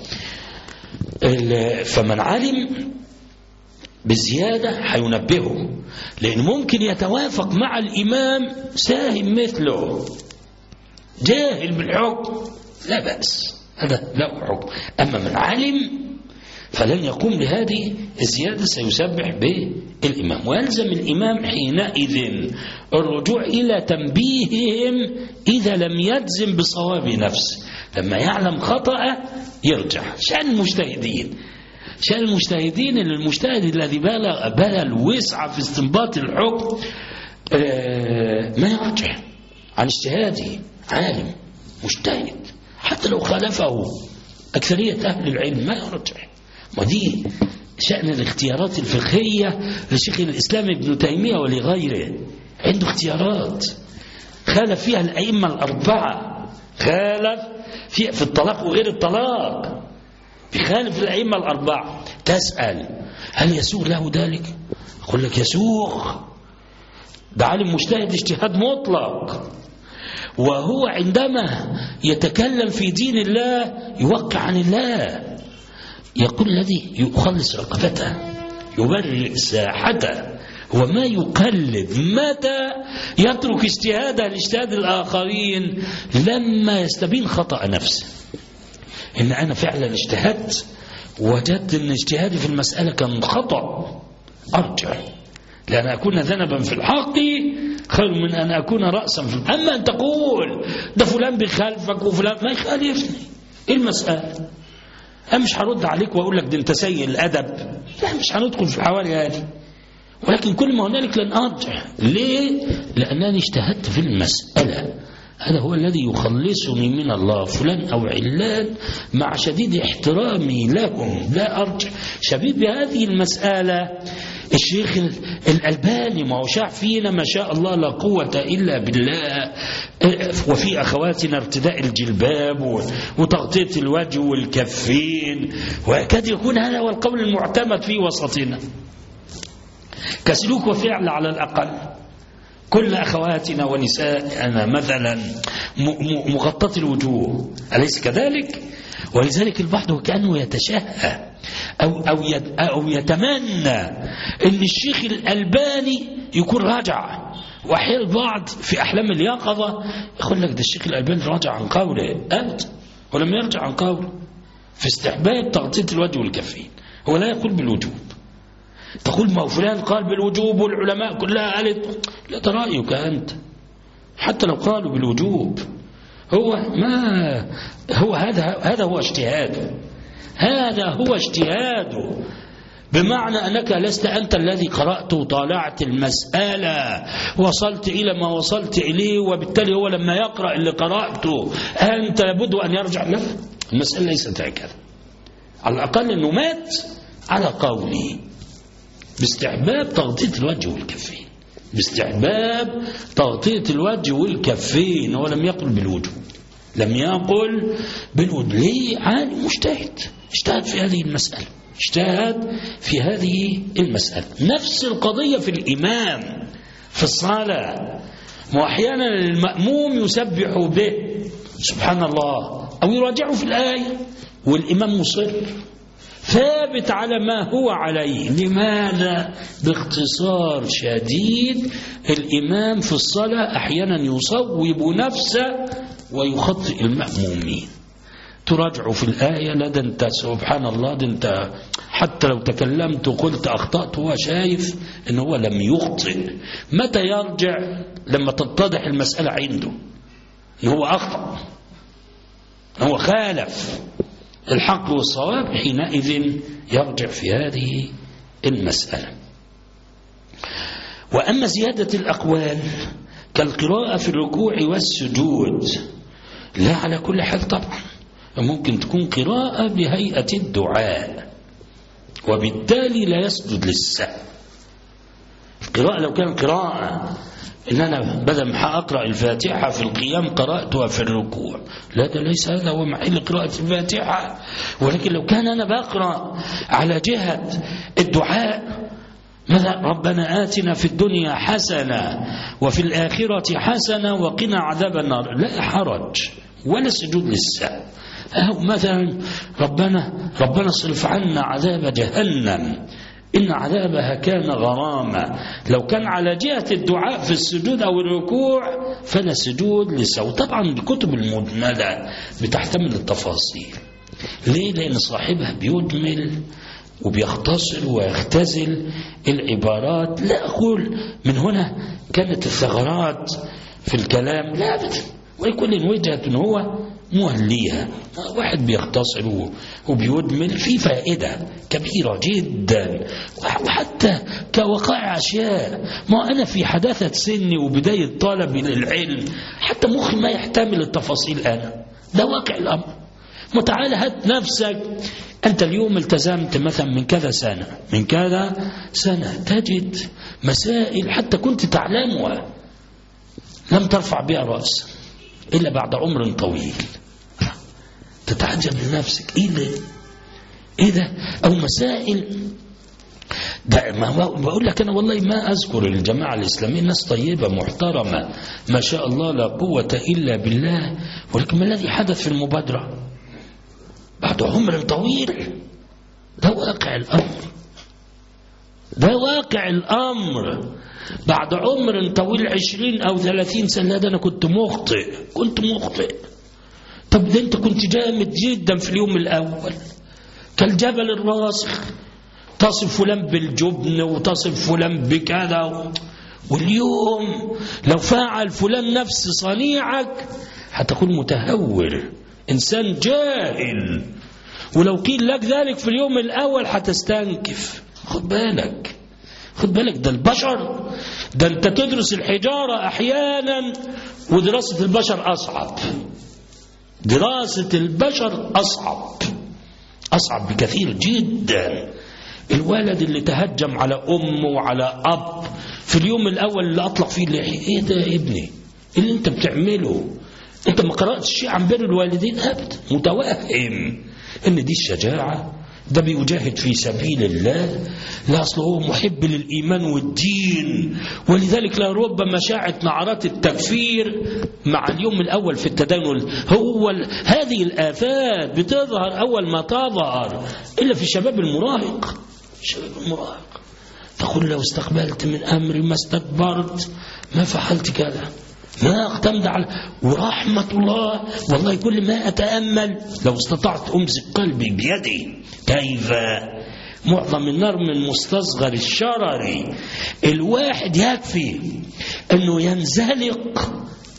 فمن علم بالزيادة حينبهه، لأن ممكن يتوافق مع الإمام ساهم مثله جاهل بالحكم، لا بأس، هذا لا حكم. أما من علم فلن يقوم بهذه الزيادة، سيسبح بالإمام، ويلزم الإمام حينئذ الرجوع إلى تنبيههم إذا لم يجزم بصواب نفسه. لما يعلم خطأ يرجع. شأن المجتهدين شأن المجتهدين ان المجتهد الذي بلغ بلغ الوسع في استنباط الحكم ما يرجع عن اجتهاده. عالم مجتهد حتى لو خالفه أكثرية أهل العلم ما يرجع. ودي شأن الاختيارات الفقهية لشيخ الإسلام ابن تيمية ولغيره، عنده اختيارات خالف فيها الأئمة الأربعة، خالف في, في الطلاق وغير الطلاق، بخالف الأئمة الأربعة. تسأل هل يسوغ له ذلك؟ أقول لك يسوغ، ده عالم مجتهد اجتهاد مطلق، وهو عندما يتكلم في دين الله يوقع عن الله، يقول الذي يخلص رقبته يبرئ ساحته، وما يقلد متى يترك اجتهاده لاجتهاد الآخرين لما يستبين خطأ نفسه. إن أنا فعلا اجتهدت وجدت أن اجتهادي في المسألة كان خطأ، أرجع، لأن أكون ذنبا في الحق خير من أن أكون رأسا في الحق. أما أن تقول ده فلان بيخالفك وفلان ما يخالفني، إيه المسألة؟ أنا مش هرد عليك وأقول لك ده أنت سيء الأدب، لا، مش هندخل في الحواري هذه، ولكن كل ما هنالك لن أرجع. ليه؟ لأنني اجتهدت في المسألة، هذا هو الذي يخلصني من الله. فلان أو علان مع شديد احترامي لهم لا أرجع. شبيه بهذه المسألة الشيخ الألباني، ما هو شاع فينا ما شاء الله لا قوة إلا بالله، وفي أخواتنا ارتداء الجلباب وتغطية الوجه والكفين، ويكاد يكون هذا هو القول المعتمد في وسطنا كسلوك وفعل على الأقل. كل أخواتنا ونسائنا مثلا مغطاة الوجوه، أليس كذلك؟ ولذلك البعض كأنه يتشهى أو, أو, أو يتمنى أن الشيخ الألباني يكون راجع. وأحيانا البعض في أحلام اليقظة يقول لك ده الشيخ الألباني راجع عن قوله، أبدا، ولم يرجع عن قوله في استحباب تغطية الوجه والكفين. هو لا يقول بالوجوب. تقول ما فلان قال بالوجوب والعلماء كلها قالت، لا، ده رأيك أنت، حتى لو قالوا بالوجوب هو ما هو هذا هذا هو اجتهاده، هذا هو اجتهاده، بمعنى أنك لست أنت الذي قرأت وطالعت المسألة وصلت إلى ما وصلت إليه، وبالتالي هو لما يقرأ اللي قرأته أنت لابد أن يرجع له. المسألة ليست هكذا، على الأقل أنه مات على قوله باستحباب تغطية الوجه والكفين، باستحباب تغطية الوجه والكفين، هو لم يقل بالوجه، لم يقل بالوجه. ليه؟ عالم مجتهد، اجتهد في هذه المسألة، اجتهد في هذه المسألة. نفس القضية في الإمام في الصلاة، وأحيانا المأموم يسبح به سبحان الله أو يراجعه في الآية والإمام مصر ثابت على ما هو عليه. لماذا؟ باختصار شديد، الإمام في الصلاة أحيانا يصوب نفسه ويخطئ المأمومين. تراجعوا في الآية، لا ده انت سبحان الله، ده انت حتى لو تكلمت وقلت أخطأت، هو شايف إن هو لم يخطئ. متى يرجع؟ لما تتضح المسألة عنده إن هو أخطأ، هو خالف الحق والصواب، حينئذ يرجع في هذه المسألة. وأما زيادة الأقوال كالقراءة في الركوع والسجود، لا على كل حال طبعا، ممكن تكون قراءة بهيئة الدعاء وبالتالي لا يسجد للسهو. القراءة لو كان قراءة إن أنا بدل ما أقرأ الفاتحة في القيام قرأتها في الركوع، لا، ده ليس هذا هو محل قراءة الفاتحة. ولكن لو كان أنا بقرأ على جهة الدعاء، مثلا ربنا آتنا في الدنيا حسنة وفي الآخرة حسنة وقنا عذاب النار، لا حرج ولا سجود للسهو. أو مثلا ربنا ربنا اصرف عنا عذاب جهنم إن عذابها كان غراما، لو كان على جهة الدعاء في السجود أو الركوع فلا سجود للسهو. طبعا الكتب المجملة بتحتمل التفاصيل. ليه؟ لأن صاحبها بيجمل وبيختصر ويختزل العبارات. لا أقول من هنا كانت الثغرات في الكلام، لا أبدا، ولكل وجهة هو مهليها. واحد بيختصر وبيدمل في فائدة كبيرة جدا، وحتى كوقائع أشياء. ما أنا في حداثة سني وبداية طلب للعلم حتى مخي ما يحتمل التفاصيل، أنا ده واقع الأمر. متعال هات نفسك أنت اليوم التزمت مثلا من كذا سنة من كذا سنة تجد مسائل حتى كنت تعلمها لم ترفع بها رأس إلا بعد عمر طويل. تتعجب لنفسك، إيه ده؟ إيه ده؟ أو مسائل ده ما بقول لك أنا والله ما أذكر الجماعة الإسلامية، ناس طيبة محترمة ما شاء الله لا قوة إلا بالله، ولكن ما الذي حدث في المبادرة بعد عمر طويل؟ ده واقع الأمر، ده واقع الأمر. بعد عمر طويل عشرين أو ثلاثين سنة، ده أنا كنت مخطئ كنت مخطئ طب ده أنت كنت جامد جدا في اليوم الأول كالجبل الراسخ، تصف فلان بالجبن وتصف فلان بكذا، واليوم لو فعل فلان نفس صنيعك هتكون متهور، إنسان جاهل. ولو قيل لك ذلك في اليوم الأول هتستنكف. خد بالك خد بالك ده البشر، ده أنت تدرس الحجارة أحيانا ودراسة البشر أصعب، دراسة البشر أصعب أصعب بكثير جدا. الولد اللي تهجم على أمه وعلى أب في اليوم الأول اللي أطلق فيه اللحية، إيه ده يا ابني اللي أنت بتعمله؟ أنت ما قرأتش شيء عن بر الوالدين أبدا، متوهم إن دي الشجاعة، ده بيجاهد في سبيل الله، لا أصله هو محب للإيمان والدين، ولذلك لربما شاعت نعرات التكفير مع اليوم الأول في التدين. هو هذه الآفات بتظهر أول ما تظهر إلا في الشباب المراهق. الشباب المراهق تقول لو استقبلت من أمري ما استكبرت ما فعلت كذا ما اعتمد على، ورحمة الله والله كل ما أتأمل لو استطعت أمسك قلبي بيدي كيف معظم النار من مستصغر الشرر. الواحد يكفي أنه ينزلق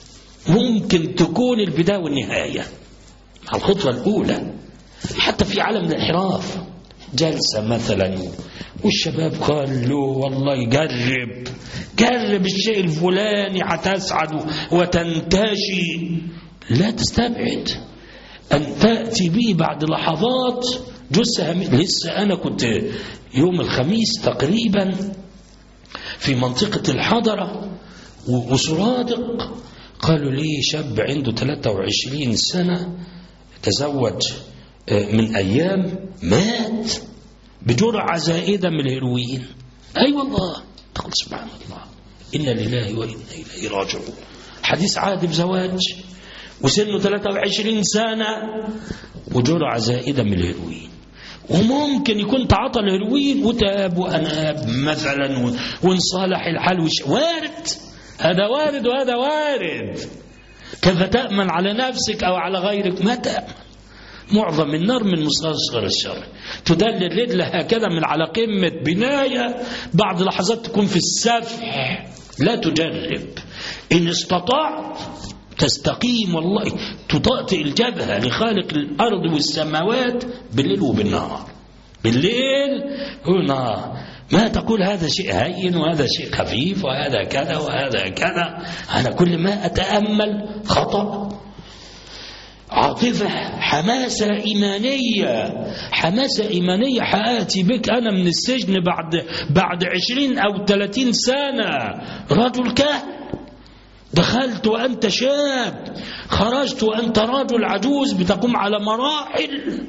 ممكن تكون البداية والنهاية مع الخطوة الأولى. حتى في عالم الانحراف جلسة مثلا والشباب قال له والله جرب جرب الشيء الفلاني هتسعد وتنتشي، لا تستبعد أن تأتي به بعد لحظات جثة. لسه أنا كنت يوم الخميس تقريبا في منطقة الحضرة وسرادق، قالوا لي شاب عنده ثلاثة وعشرين سنة تزوج من أيام مات بجرعة زائدة من الهيروين. أي أيوة والله. تقول سبحان الله إنا لله وإنا إليه راجعون. حديث عهد بزواج وسنه ثلاثة وعشرين سنة وجرعة زائدة من الهيروين. وممكن يكون تعاطى الهيروين وتاب وأناب مثلا وانصالح الحال وش... وارد، هذا وارد وهذا وارد. كيف تأمن على نفسك أو على غيرك؟ ما تأمن. معظم النار من مستصغر الشر، تدلل رجل هكذا من على قمة بناية بعد لحظات تكون في السفح. لا تجرب. إن استطعت تستقيم والله تطأطئ الجبهة لخالق الأرض والسماوات بالليل وبالنهار. بالليل والنهار ما تقول هذا شيء هين وهذا شيء خفيف وهذا كذا وهذا كذا. أنا كل ما أتأمل خطأ. عاطفة، حماسة إيمانية، حماسة إيمانية. حآتي بك أنا من السجن بعد بعد عشرين أو ثلاثين سنة رجل كهل، دخلت وأنت شاب، خرجت وأنت رجل عجوز بتقوم على مراحل.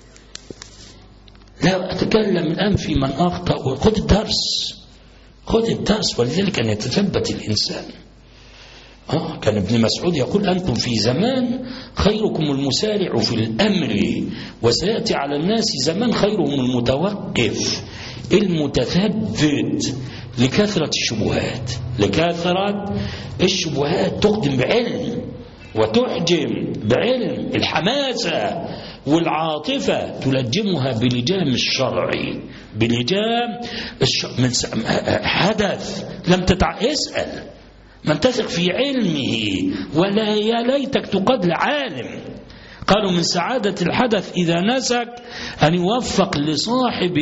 لا أتكلم الآن في من أخطأ. وخذ الدرس، خذ الدرس. ولذلك أن يتثبت الإنسان. آه كان ابن مسعود يقول أنتم في زمان خيركم المسارع في الأمر، وسيأتي على الناس زمان خيرهم المتوقف المتثبت. لكثرة الشبهات، لكثرة الشبهات تقدم بعلم وتحجم بعلم. الحماسة والعاطفة تلجمها بلجام الشرعي، بلجام الش... من س... حدث لم تتع... اسأل من تثق في علمه، ولا يا ليتك تقاد لعالم. قالوا من سعادة الحدث إذا نسك أن يوفق لصاحب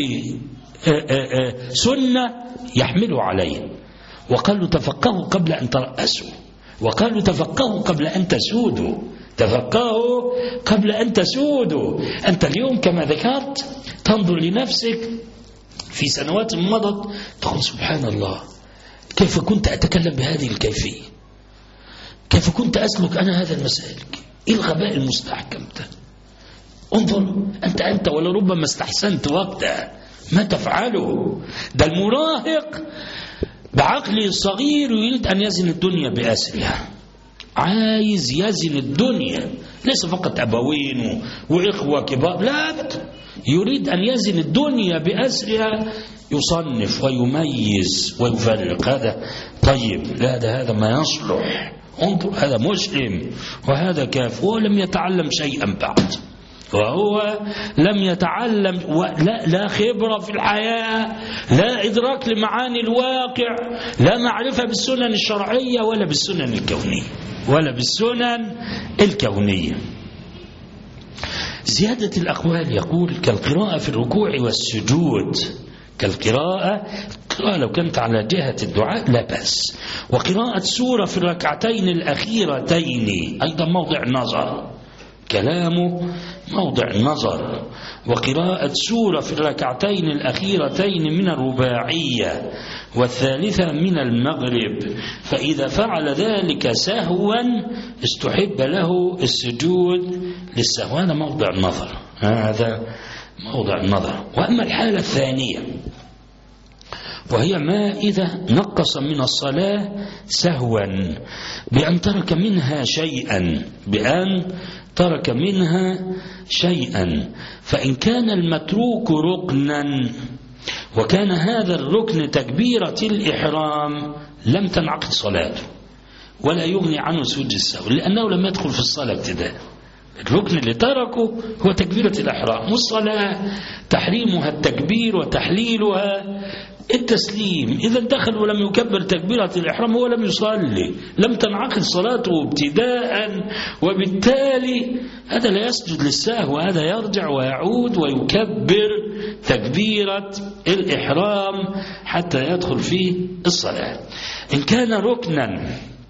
سنة يحمله عليه. وقالوا تفقهوا قبل أن ترأسوا، وقالوا تفقهوا قبل أن تسودوا، تفقهوا قبل أن تسودوا. أنت اليوم كما ذكرت تنظر لنفسك في سنوات مضت تقول سبحان الله كيف كنت أتكلم بهذه الكيفية، كيف كنت أسلك أنا هذا المسالك، إيه الغباء المستحكم ده. انظر أنت أنت ولربما استحسنت وقتها ما تفعله. ده المراهق بعقله الصغير يريد أن يزن الدنيا بأسرها، عايز يزن الدنيا، ليس فقط أبوين وإخوة كبار، لا، يريد أن يزن الدنيا بأسرها، يصنف ويميز ويفرق. هذا طيب، لا ده هذا ما يصلح. انظر هذا مسلم وهذا كافر، ولم يتعلم شيئا بعد، وهو لم يتعلم لا, لا خبرة في الحياة، لا إدراك لمعاني الواقع، لا معرفة بالسنن الشرعية ولا بالسنن الكونية ولا بالسنن الكونية. زيادة الأقوال يقول كالقراءة في الركوع والسجود، كالقراءة القراءة لو كانت على جهة الدعاء لا بأس، وقراءة سورة في الركعتين الأخيرتين أيضا موضع نظر، كلامه موضع نظر. وقراءة سورة في الركعتين الأخيرتين من الرباعية والثالثة من المغرب، فإذا فعل ذلك سهوا استحب له السجود للسهو. هذا موضع نظر، هذا موضع نظر. وأما الحالة الثانية وهي ما إذا نقص من الصلاة سهوا بأن ترك منها شيئا، بأن ترك منها شيئا، فإن كان المتروك ركنا وكان هذا الركن تكبيرة الإحرام لم تنعقد صلاته ولا يغني عنه سجود السهو، لأنه لم يدخل في الصلاة ابتداء. الركن اللي تركه هو تكبيرة الإحرام، والصلاة تحريمها التكبير وتحليلها التسليم. إذا دخل ولم يكبر تكبيرة الإحرام هو لم يصلي، لم تنعقد صلاته ابتداء، وبالتالي هذا لا يسجد للسهو، هذا يرجع ويعود ويكبر تكبيرة الإحرام حتى يدخل في الصلاة. إن كان ركنا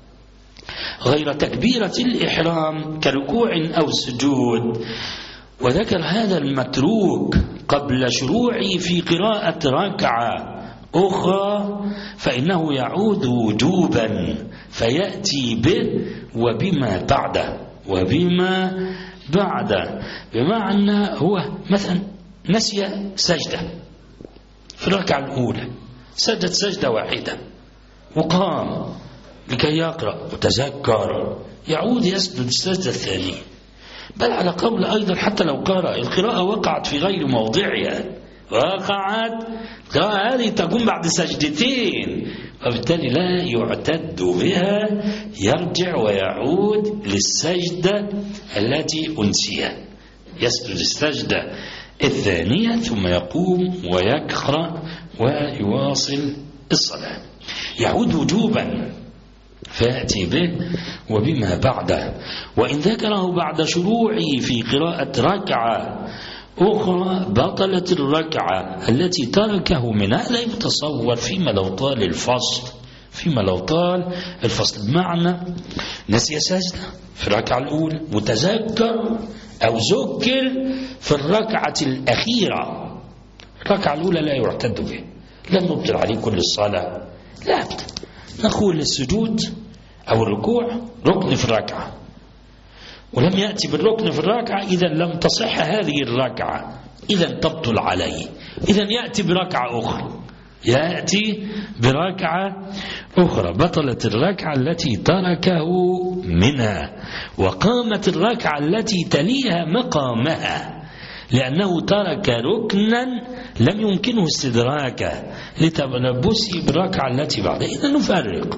غير تكبيرة الإحرام كركوع أو سجود، وذكر هذا المتروك قبل شروعه في قراءة ركعة أخرى، فإنه يعود وجوبا فيأتي به وبما بعده وبما بعده. بمعنى هو مثلا نسي سجدة في الركعة الأولى، سجد سجدة واحدة وقام لكي يقرأ وتذكر، يعود يسجد السجدة الثانية. بل على قول أيضا حتى لو قرأ القراءة وقعت في غير موضعها، وقعت القراءة هذه تكون بعد سجدتين، وبالتالي لا يعتد بها، يرجع ويعود للسجدة التي أنسيها، يسجد السجدة الثانية ثم يقوم ويقرأ ويواصل الصلاة. يعود وجوبا فيأتي به وبما بعده. وإن ذكره بعد شروعه في قراءة ركعة أخرى بطلت الركعة التي تركه منها. لا يتصور فيما لو طال الفصل، فيما لو طال الفصل بمعنى نسي سجدة في الركعة الأولى وتذكر أو ذكر في الركعة الأخيرة، الركعة الأولى لا يعتد به، لم نبطل عليه كل الصلاة، لا، نقول السجود أو الركوع ركن في الركعة ولم يأتي بالركن في الركعة، إذا لم تصح هذه الركعة، إذا تبطل عليه، إذا يأتي بركعة أخرى، يأتي بركعة أخرى، بطلت الركعة التي تركه منها، وقامت الركعة التي تليها مقامها، لأنه ترك ركنا لم يمكنه استدراكه لتلبسه بالركعة التي بعدها. إذا نفرق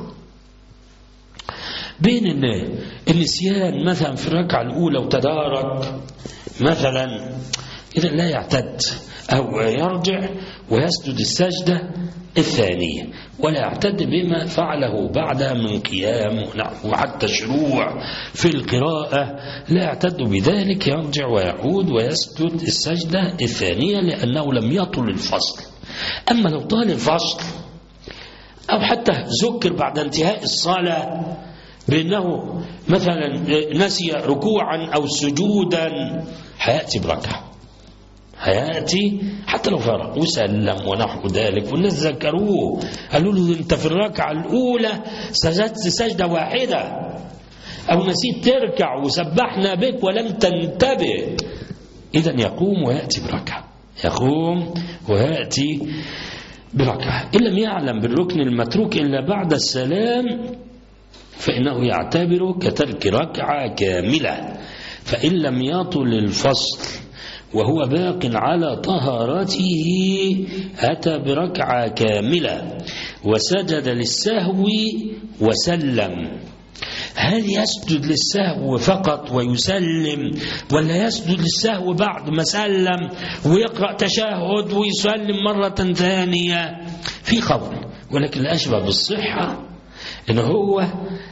بين النسيان مثلا في الركعة الأولى وتدارك مثلا، إذا لا يعتد، أو يرجع ويسجد السجدة الثانية، ولا يعتد بما فعله بعدها من قيام وحتى شروع في القراءة، لا يعتد بذلك، يرجع ويعود ويسجد السجدة الثانية لأنه لم يطل الفصل. أما لو طال الفصل أو حتى ذكر بعد انتهاء الصلاة بأنه مثلا نسي ركوعا أو سجودا، حيأتي بركعة، حياتي حتى لو فرق وسلم ونحو ذلك، والناس ذكروه قالوا له انت في الركعة الأولى سجدت سجدة واحدة، أو نسيت تركع وسبحنا بك ولم تنتبه، إذن يقوم ويأتي بركعة، يقوم ويأتي بركعة. إن لم يعلم بالركن المتروك إلا بعد السلام فإنه يعتبر كترك ركعة كاملة، فإن لم يطل الفصل وهو باق على طهارته أتى بركعة كاملة وسجد للسهو وسلم. هل يسجد للسهو فقط ويسلم، ولا يسجد للسهو بعد ما سلم ويقرأ تشهد ويسلم مرة ثانية؟ في قول، ولكن الأشبه بالصحة إنه هو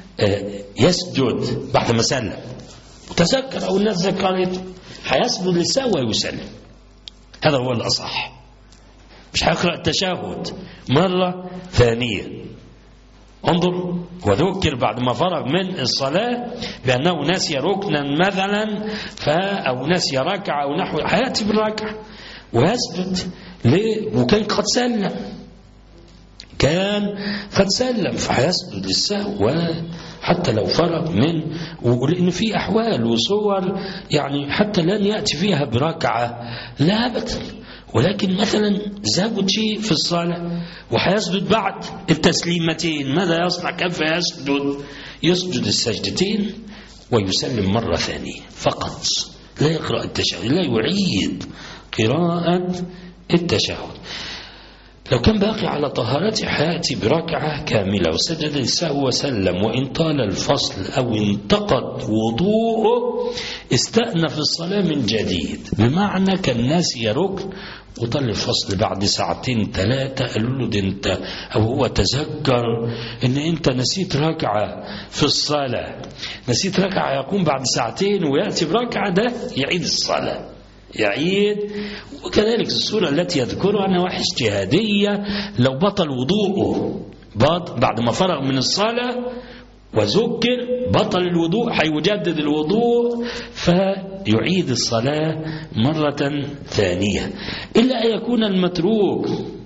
يسجد بعد ما سلم وتذكر أو الناس ذكرته، حيسجد للسهو ويسلم، هذا هو الأصح، مش هيقرأ التشهد مرة ثانية. انظر، وذكر بعد ما فرغ من الصلاة بأنه نسي ركنا مثلا أو نسي ركعة أو نحو، حياتي بالركعة ويسجد ليه؟ وكان قد سلم، كان قد سلم فحيسجد للسهو حتى لو فرغ من، ولأن في أحوال وصور يعني حتى لن يأتي فيها بركعة لا أبدا، ولكن مثلا زود شيء في الصلاة وحيسجد بعد التسليمتين، ماذا يصنع؟ كيف يسجد؟ يسجد السجدتين ويسلم مرة ثانية فقط، لا يقرأ التشهد، لا يعيد قراءة التشهد. لو كان باقي على طهارته حياتي بركعة كاملة وسجد للسهو وسلم، وإن طال الفصل أو انتقض وضوءه استأنف الصلاة من جديد، بمعنى كالناس ركن وطل الفصل بعد ساعتين ثلاثة، قالوا له ده انت، او هو تذكر ان انت نسيت ركعة في الصلاة، نسيت ركعة، يقوم بعد ساعتين ويأتي بركعة، ده يعيد الصلاة، يعيد. وكذلك السورة التي يذكرها أنها اجتهادية، لو بطل وضوءه بعد ما فرغ من الصلاة وذكر بطل الوضوء، حيجدد الوضوء فيعيد الصلاة مرة ثانية، إلا أن يكون المتروك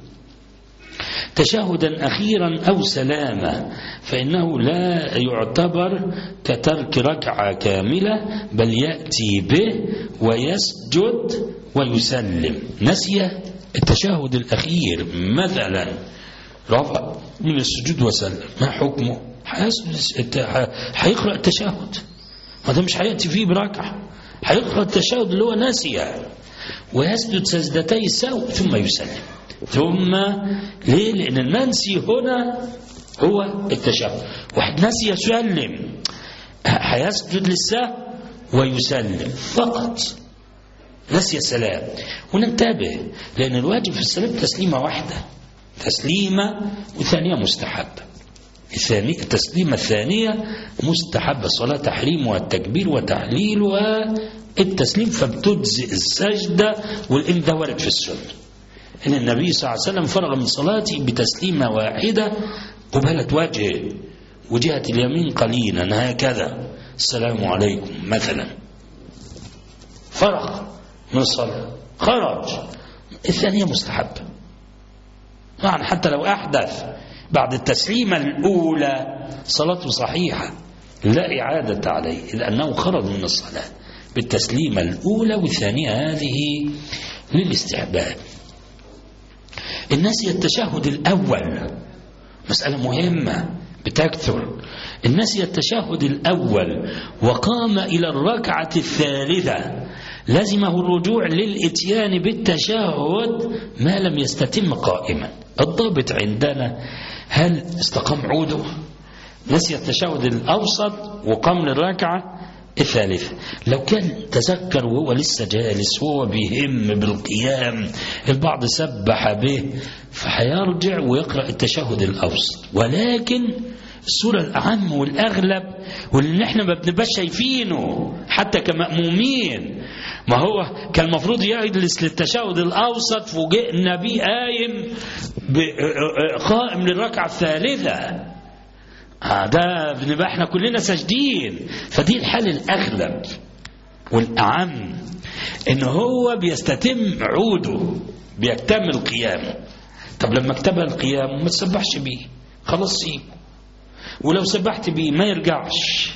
تشهدا أخيرا أو سلامة، فإنه لا يعتبر كترك ركعة كاملة، بل يأتي به ويسجد ويسلم. نسي التشهد الأخير مثلا، رفع من السجود وسلم، ما حكمه؟ هيقرأ التشهد، هذا مش هيأتي فيه بركعة، هيقرأ التشهد اللي هو ناسيه ويسجد سجدتي السهو ثم يسلم. ثم ليه؟ لأن المنسي هنا هو التشهد. واحد نسي يسلم، هيسجد للسهو ويسلم فقط، نسي السلام. وننتبه لأن الواجب في السلام تسليمة واحدة، تسليمة وثانية مستحبة. الثانية التسليمة الثانية مستحبة، الصلاة تحريمها التكبير وتحليلها التسليم، فبتجزئ السجدة، والإن ده ورد في السنة إن النبي صلى الله عليه وسلم فرغ من صلاته بتسليمة واحدة قبلت وجهه وجهة اليمين قليلا هكذا، السلام عليكم مثلا، فرغ من الصلاة خرج. الثانية مستحبة، يعني حتى لو أحدث بعد التسليمة الأولى صلاته صحيحة لا إعادة عليه، لأنه خرج من الصلاة بالتسليمة الأولى، والثانية هذه للاستحباب. الناس التشهد الأول مسألة مهمة بتكثر، الناس التشهد الأول وقام إلى الركعة الثالثة لزمه الرجوع للإتيان بالتشهد ما لم يستتم قائما. الضابط عندنا هل استقام عوده؟ نسي التشهد الأوسط وقام للركعة الثالثة، لو كان تذكر وهو لسه جالس وهو بيهم بالقيام، البعض سبح به، فحيرجع ويقرأ التشهد الأوسط. ولكن السورة الأعم والأغلب واللي نحن ما بنبقاش شايفينه حتى كمأمومين، ما هو كان المفروض يجلس للتشهد الأوسط، فوجئنا بيه قايم قائم للركعة الثالثة، ده بنبقى احنا كلنا ساجدين. فدي الحال الأغلب والأعم، إن هو بيستتم عوده، بيكتمل قيامه. طب لما اكتمل القيام ما تسبحش بيه، خلاص سيبه، ولو سبحت بيه ما يرجعش،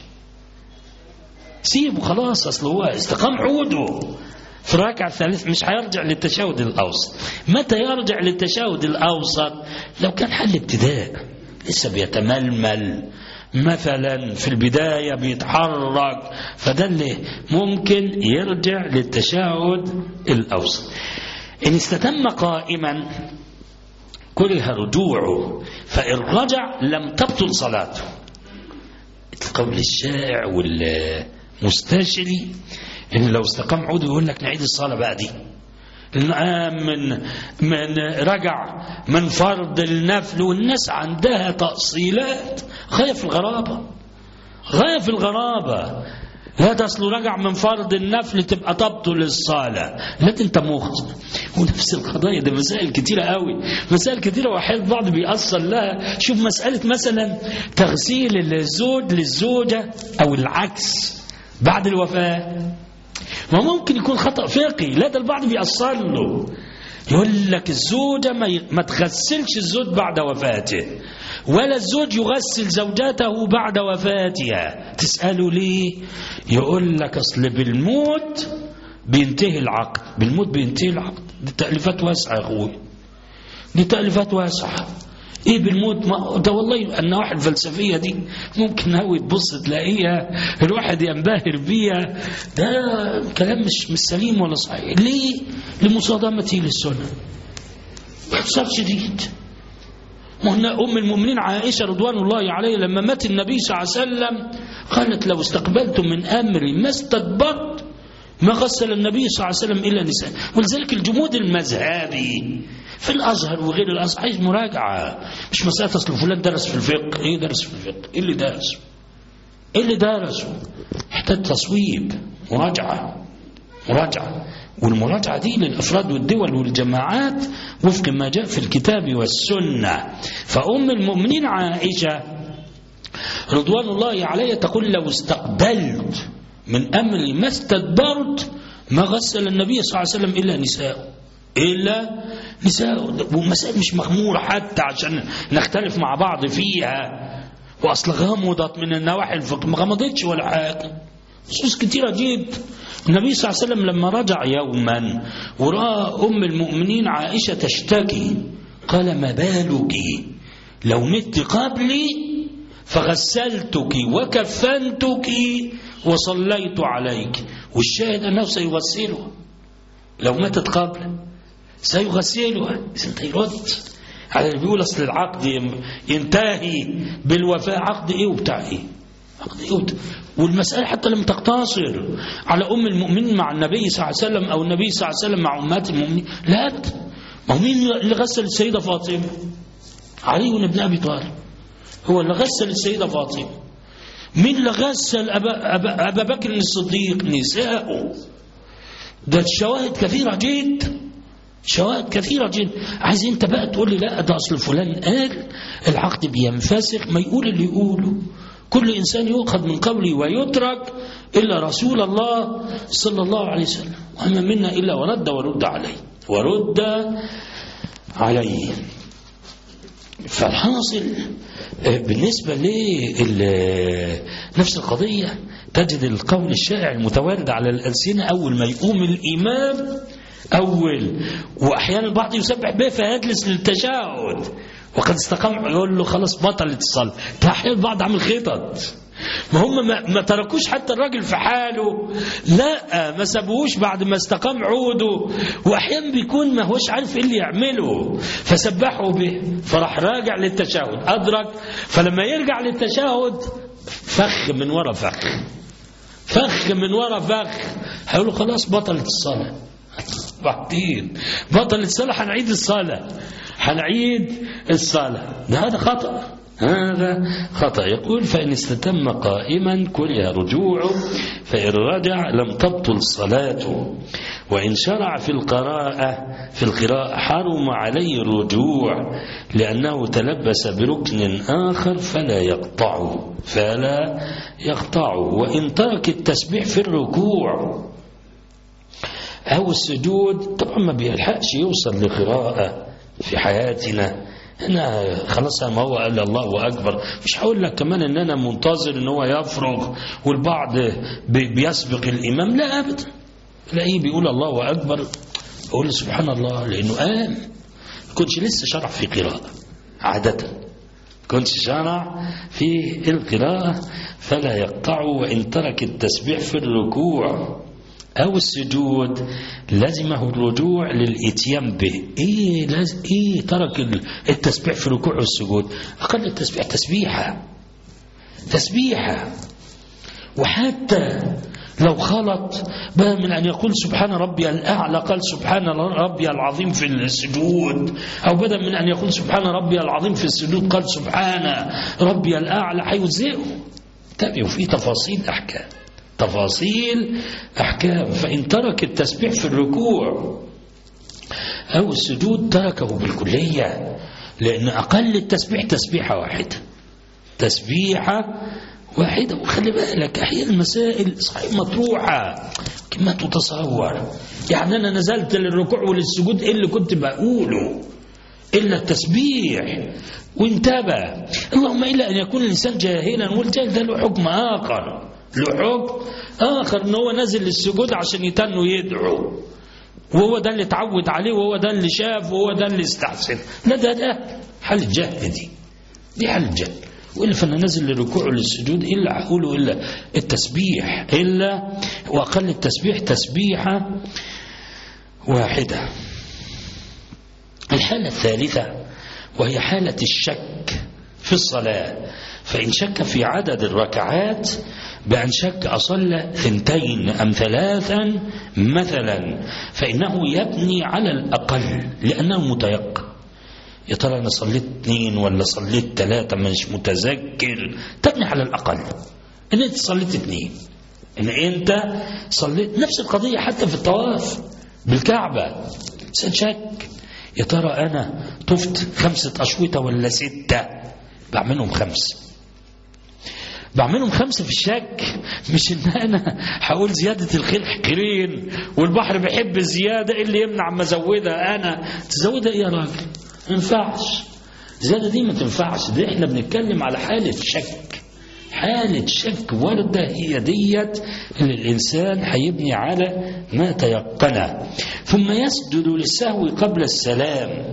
سيبه خلاص، أصل هو استقام عوده في الركعة الثالثة، مش هيرجع للتشهد الأوسط. متى يرجع للتشهد الأوسط؟ لو كان حل ابتداء لسه بيتململ مثلا في البداية بيتحرك، فده اللي ممكن يرجع للتشهد الأوسط. إن استتم قائما كره رجوعه، فإن رجع لم تبطل صلاته. القول الشائع والمستشري إن لو استقام عوده يقول لك نعيد الصلاة بقى دي، من من رجع من فرض النفل، والناس عندها تأصيلات غاية في الغرابة، غاية في الغرابة. لا تصل رجع من فرض النفل تبقى تبطل الصلاة، لا انت مخطئ. ونفس القضايا ده مسائل كتيرة قوي، مسائل كتيرة وحيد بعض بيأصل لها. شوف مسألة مثلا تغسيل الزوج للزوجة أو العكس بعد الوفاة، ما ممكن يكون خطأ فقهي، لا ده البعض بيأصل له، يقول لك الزوجة ما, ما تغسلش الزوج بعد وفاته، ولا الزوج يغسل زوجته بعد وفاتها. تسأله ليه؟ يقول لك أصل بالموت بينتهي العقد، بالموت بينتهي العقد. دي تأليفات واسعة يا أخوي، دي تأليفات واسعة. ايه بالموت؟ ما ده والله النواحي الفلسفيه دي ممكن هوي تبص تلاقيها الواحد ينبهر بيها، ده كلام مش مش سليم ولا صحيح. ليه؟ لمصادمته للسنه باختصار شديد. وهنا ام المؤمنين عائشه رضوان الله عليها لما مات النبي صلى الله عليه وسلم قالت لو استقبلت من امري ما استدبرت ما غسل النبي صلى الله عليه وسلم إلا نساء. ولذلك الجمود المذهبي في الأزهر وغير الأزهر عايز مراجعة، مش مسألة أصل فلان درس في الفقه. إيه درس في الفقه؟ إيه اللي درسه؟ إيه اللي درسه؟ يحتاج تصويب، مراجعة مراجعة والمراجعة دي للأفراد والدول والجماعات وفق ما جاء في الكتاب والسنة. فأم المؤمنين عائشة رضوان الله عليها تقول لو استقبلت من أمري ما استدبرت ما غسل النبي صلى الله عليه وسلم إلا نساء إلا نساء. ومسائل مش مغمورة حتى عشان نختلف مع بعض فيها، وأصل غمضت من النواحي الفقه، ما غمضتش ولا حاجة، نصوص كتيرة جدا. النبي صلى الله عليه وسلم لما رجع يوما ورأى أم المؤمنين عائشة تشتكي قال ما بالك لو مت قبلي فغسلتك وكفنتك وصليت عليك. والشاهد أنه سيغسلها لو ماتت قبل، سيغسلها. إذن يرد على اللي بيقول أصل العقد ينتهي بالوفاة. عقد إيه وبتاع إيه؟ عقد إيه وبتاع. والمسألة حتى لم تقتصر على أم المؤمنين مع النبي صلى الله عليه وسلم أو النبي صلى الله عليه وسلم مع أمهات المؤمنين، لا. ما هو مين اللي غسل السيدة فاطمة؟ علي بن أبي طالب هو اللي غسل السيدة فاطمة. مين اللي غسل أبا, أبا, أبا بكر الصديق؟ نساءه. ده الشواهد كثيرة جدا، شواهد كثيرة جدا. عايز انت بقى تقول لي لا ده أصل فلان قال العقد بينفسخ، ما يقول اللي يقوله. كل إنسان يؤخذ من قوله ويترك إلا رسول الله صلى الله عليه وسلم، وما منا إلا ورد ورد عليه ورد عليه. فالحاصل بالنسبة لنفس القضية تجد القول الشائع المتوارد على الألسنة أول ما يقوم الإمام أول، وأحيانا البعض يسبح به فيجلس للتشهد وقد استقام يقول له خلاص بطلت الصلاة. أحيانا البعض عمل خطط، ما هم ما, ما تركوش حتى الراجل في حاله، لا ما سابوهوش بعد ما استقام عوده. وأحيانا بيكون ما هوش عارف إيه اللي يعمله فسبحوا به، فراح راجع للتشهد أدرك. فلما يرجع للتشهد فخ من وراء فخ فخ من وراء فخ، هيقولوا خلاص بطلت الصلاة. بعدين بطلت الصلاة هنعيد الصلاة هنعيد الصلاة. ده هذا خطأ، هذا خطأ. يقول فإن استتم قائما كره رجوعه، فإن رجع لم تبطل صلاته، وإن شرع في القراءة في القراءة حرم عليه الرجوع لأنه تلبس بركن آخر فلا يقطعه فلا يقطعه. وإن ترك التسبيح في الركوع أو السجود طبعا ما بيلحقش يوصل لقراءة في حياتنا، أنا خلاص ما هو قال الله أكبر. مش هقول لك كمان أن أنا منتظر أن هو يفرغ والبعض بيسبق الإمام، لا أبدا. تلاقيه بيقول الله أكبر أقول سبحان الله لأنه قام، كنتش لسه شرع في قراءة عادة، كنتش شرع في القراءة فلا يقطعه. وإن ترك التسبيح في الركوع أو السجود لازمه الرجوع للإتيان به. إيه لازم إيه ترك التسبيح في الركوع والسجود؟ أقل التسبيح تسبيحة تسبيحة. وحتى لو خلط بقى من أن يقول سبحان ربي الأعلى قال سبحان ربي العظيم في السجود، أو بدل من أن يقول سبحان ربي العظيم في السجود قال سبحان ربي الأعلى، هيوزئه. تابعوا في تفاصيل أحكام تفاصيل أحكام. فإن ترك التسبيح في الركوع أو السجود تركه بالكلية، لأن أقل التسبيح تسبيحة واحدة تسبيحة واحدة. وخلي بالك أحيانا المسائل صحيح مطروحة كما تتصور، يعني أنا نزلت للركوع وللسجود إيه اللي كنت بقوله إلا التسبيح وانتبه. اللهم إلا أن يكون الإنسان جاهلا، والجاهل ده له حكم آخر له حكم آخر إن هو نازل للسجود عشان يتنوا يدعو، وهو ده اللي اتعود عليه وهو ده اللي شاف وهو ده اللي استحسن. لا ده ده حال الجهل، دي دي حال الجهل. وإلا فأنا نازل للركوع وللسجود إلا أقوله إلا التسبيح، إلا وأقل التسبيح تسبيحة واحدة. الحالة الثالثة وهي حالة الشك في الصلاة، فإن شك في عدد الركعات بأن شك أصلى ثنتين أم ثلاثا مثلا، فإنه يبني على الأقل لأنه متيقن. يا ترى أنا صليت اثنين ولا صليت ثلاثة مش متذكر، تبني على الأقل إن أنت صليت اثنين، إن أنت صليت. نفس القضية حتى في الطواف بالكعبة، سنشك يا ترى أنا طفت خمسة أشوطة ولا ستة، بعملهم خمسة، بعملهم خمسة في الشك، مش إن أنا هقول زيادة الخير حقيرين والبحر بيحب الزيادة، إيه اللي يمنع ما أزودها أنا؟ تزودها إيه يا راجل؟ ما ينفعش، الزيادة دي ما تنفعش. دي إحنا بنتكلم على حالة شك، حالة شك وردة هي ديت اللي الإنسان هيبني على ما تيقنه. ثم يسجد للسهو قبل السلام،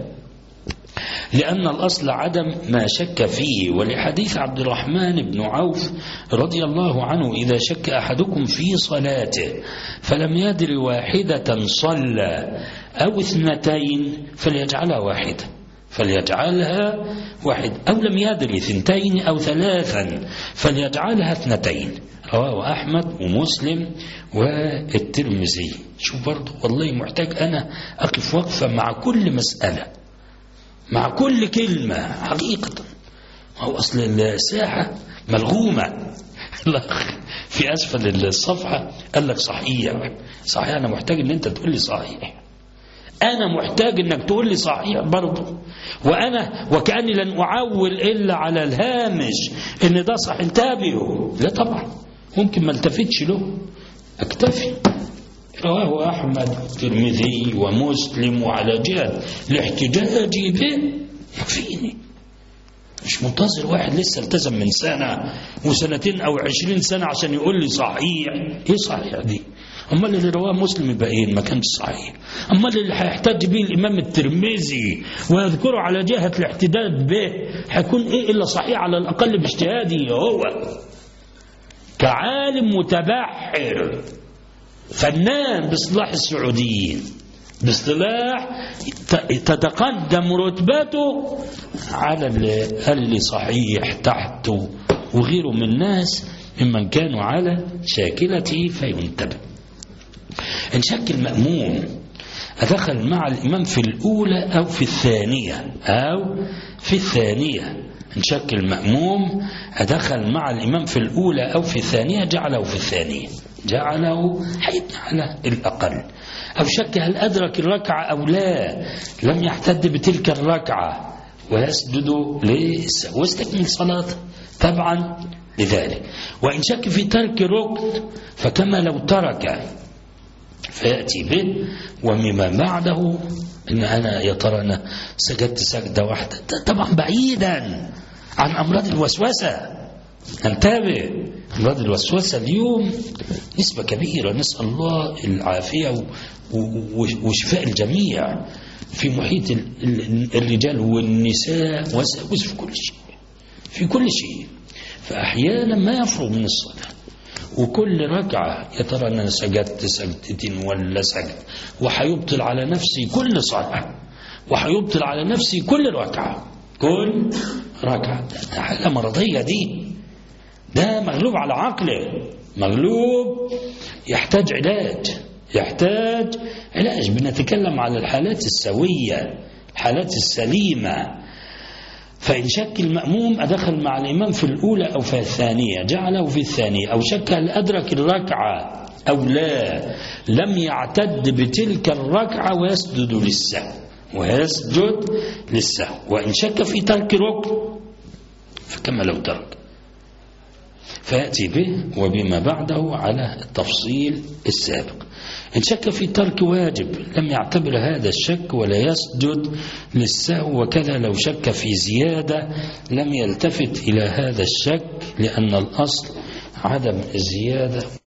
لأن الأصل عدم ما شك فيه، ولحديث عبد الرحمن بن عوف رضي الله عنه: إذا شك أحدكم في صلاته فلم يدر واحدة صلى أو اثنتين فليجعلها واحدة، فليجعلها واحد، أو لم يدري ثنتين أو ثلاثا فليجعلها اثنتين. رواه أحمد ومسلم والترمذي. شوف برضه والله محتاج أنا أقف وقفة مع كل مسألة، مع كل كلمة حقيقة. هو أصل الساحة ملغومة. في أسفل الصفحة قال لك صحيح صحيح، أنا محتاج أن أنت تقول لي صحيح، أنا محتاج أنك تقول لي صحيح برضه، وأنا وكأني لن أعول إلا على الهامش إن ده صح، انتبهوا. لا طبعا ممكن ما التفتش له، أكتفي. رواه أحمد الترمذي ومسلم، وعلى جهة الاحتجاج به يكفيني، مش منتظر واحد لسه التزم من سنة وسنتين أو عشرين سنة عشان يقول لي صحيح. إيه صحيح دي؟ أما اللي رواه مسلم يبقى إيه؟ ما كانش صحيح. أما اللي هيحتاج به الإمام الترمذي ويذكره على جهة الاحتجاج به هيكون إيه إلا صحيح على الأقل باجتهادي هو، كعالم متبحر فنان باصطلاح السعوديين، باصطلاح تتقدم رتبته على اللي صحيح تحته وغيره من الناس ممن كانوا على شاكلته، فينتبه. إن شك المأموم أدخل مع الإمام في الأولى أو في الثانية أو في الثانية إن شك المأموم أدخل مع الإمام في الأولى أو في الثانية جعله في الثانية، جعله حيبني على الأقل. أو شك هل أدرك الركعة أو لا، لم يحتد بتلك الركعة ويسجد للسهو واستكمل صلاته طبعا لذلك. وإن شك في ترك ركن فكما لو ترك فيأتي به، ومما بعده إن أنا يا ترى أنا سجدت سجدة واحدة، طبعا بعيدا عن أمراض الوسوسة. انتبه، أمراض الوسوسة اليوم نسبة كبيرة، نسأل الله العافية وشفاء الجميع في محيط الرجال والنساء، وسوس في كل شيء في كل شيء. فأحيانا ما يفرغ من الصلاة، وكل ركعة يا ترى أنا سجدت سجدتين ولا سجد، وحيبطل على نفسي كل صلاة، وحيبطل على نفسي كل ركعة كل ركعة. ده حاجة مرضية دي، ده مغلوب على عقله، مغلوب يحتاج علاج، يحتاج علاج. بنتكلم على الحالات السوية، الحالات السليمة. فإن شك المأموم أدخل مع الإمام في الأولى أو في الثانية جعله في الثانية. أو شك هل أدرك الركعة أو لا، لم يعتد بتلك الركعة ويسجد للسهو ويسجد للسهو. وإن شك في ترك ركن فكما لو ترك فيأتي به وبما بعده على التفصيل السابق. إن شك في ترك واجب لم يعتبر هذا الشك ولا يسجد للسهو. وكذا لو شك في زيادة لم يلتفت إلى هذا الشك، لأن الأصل عدم الزيادة.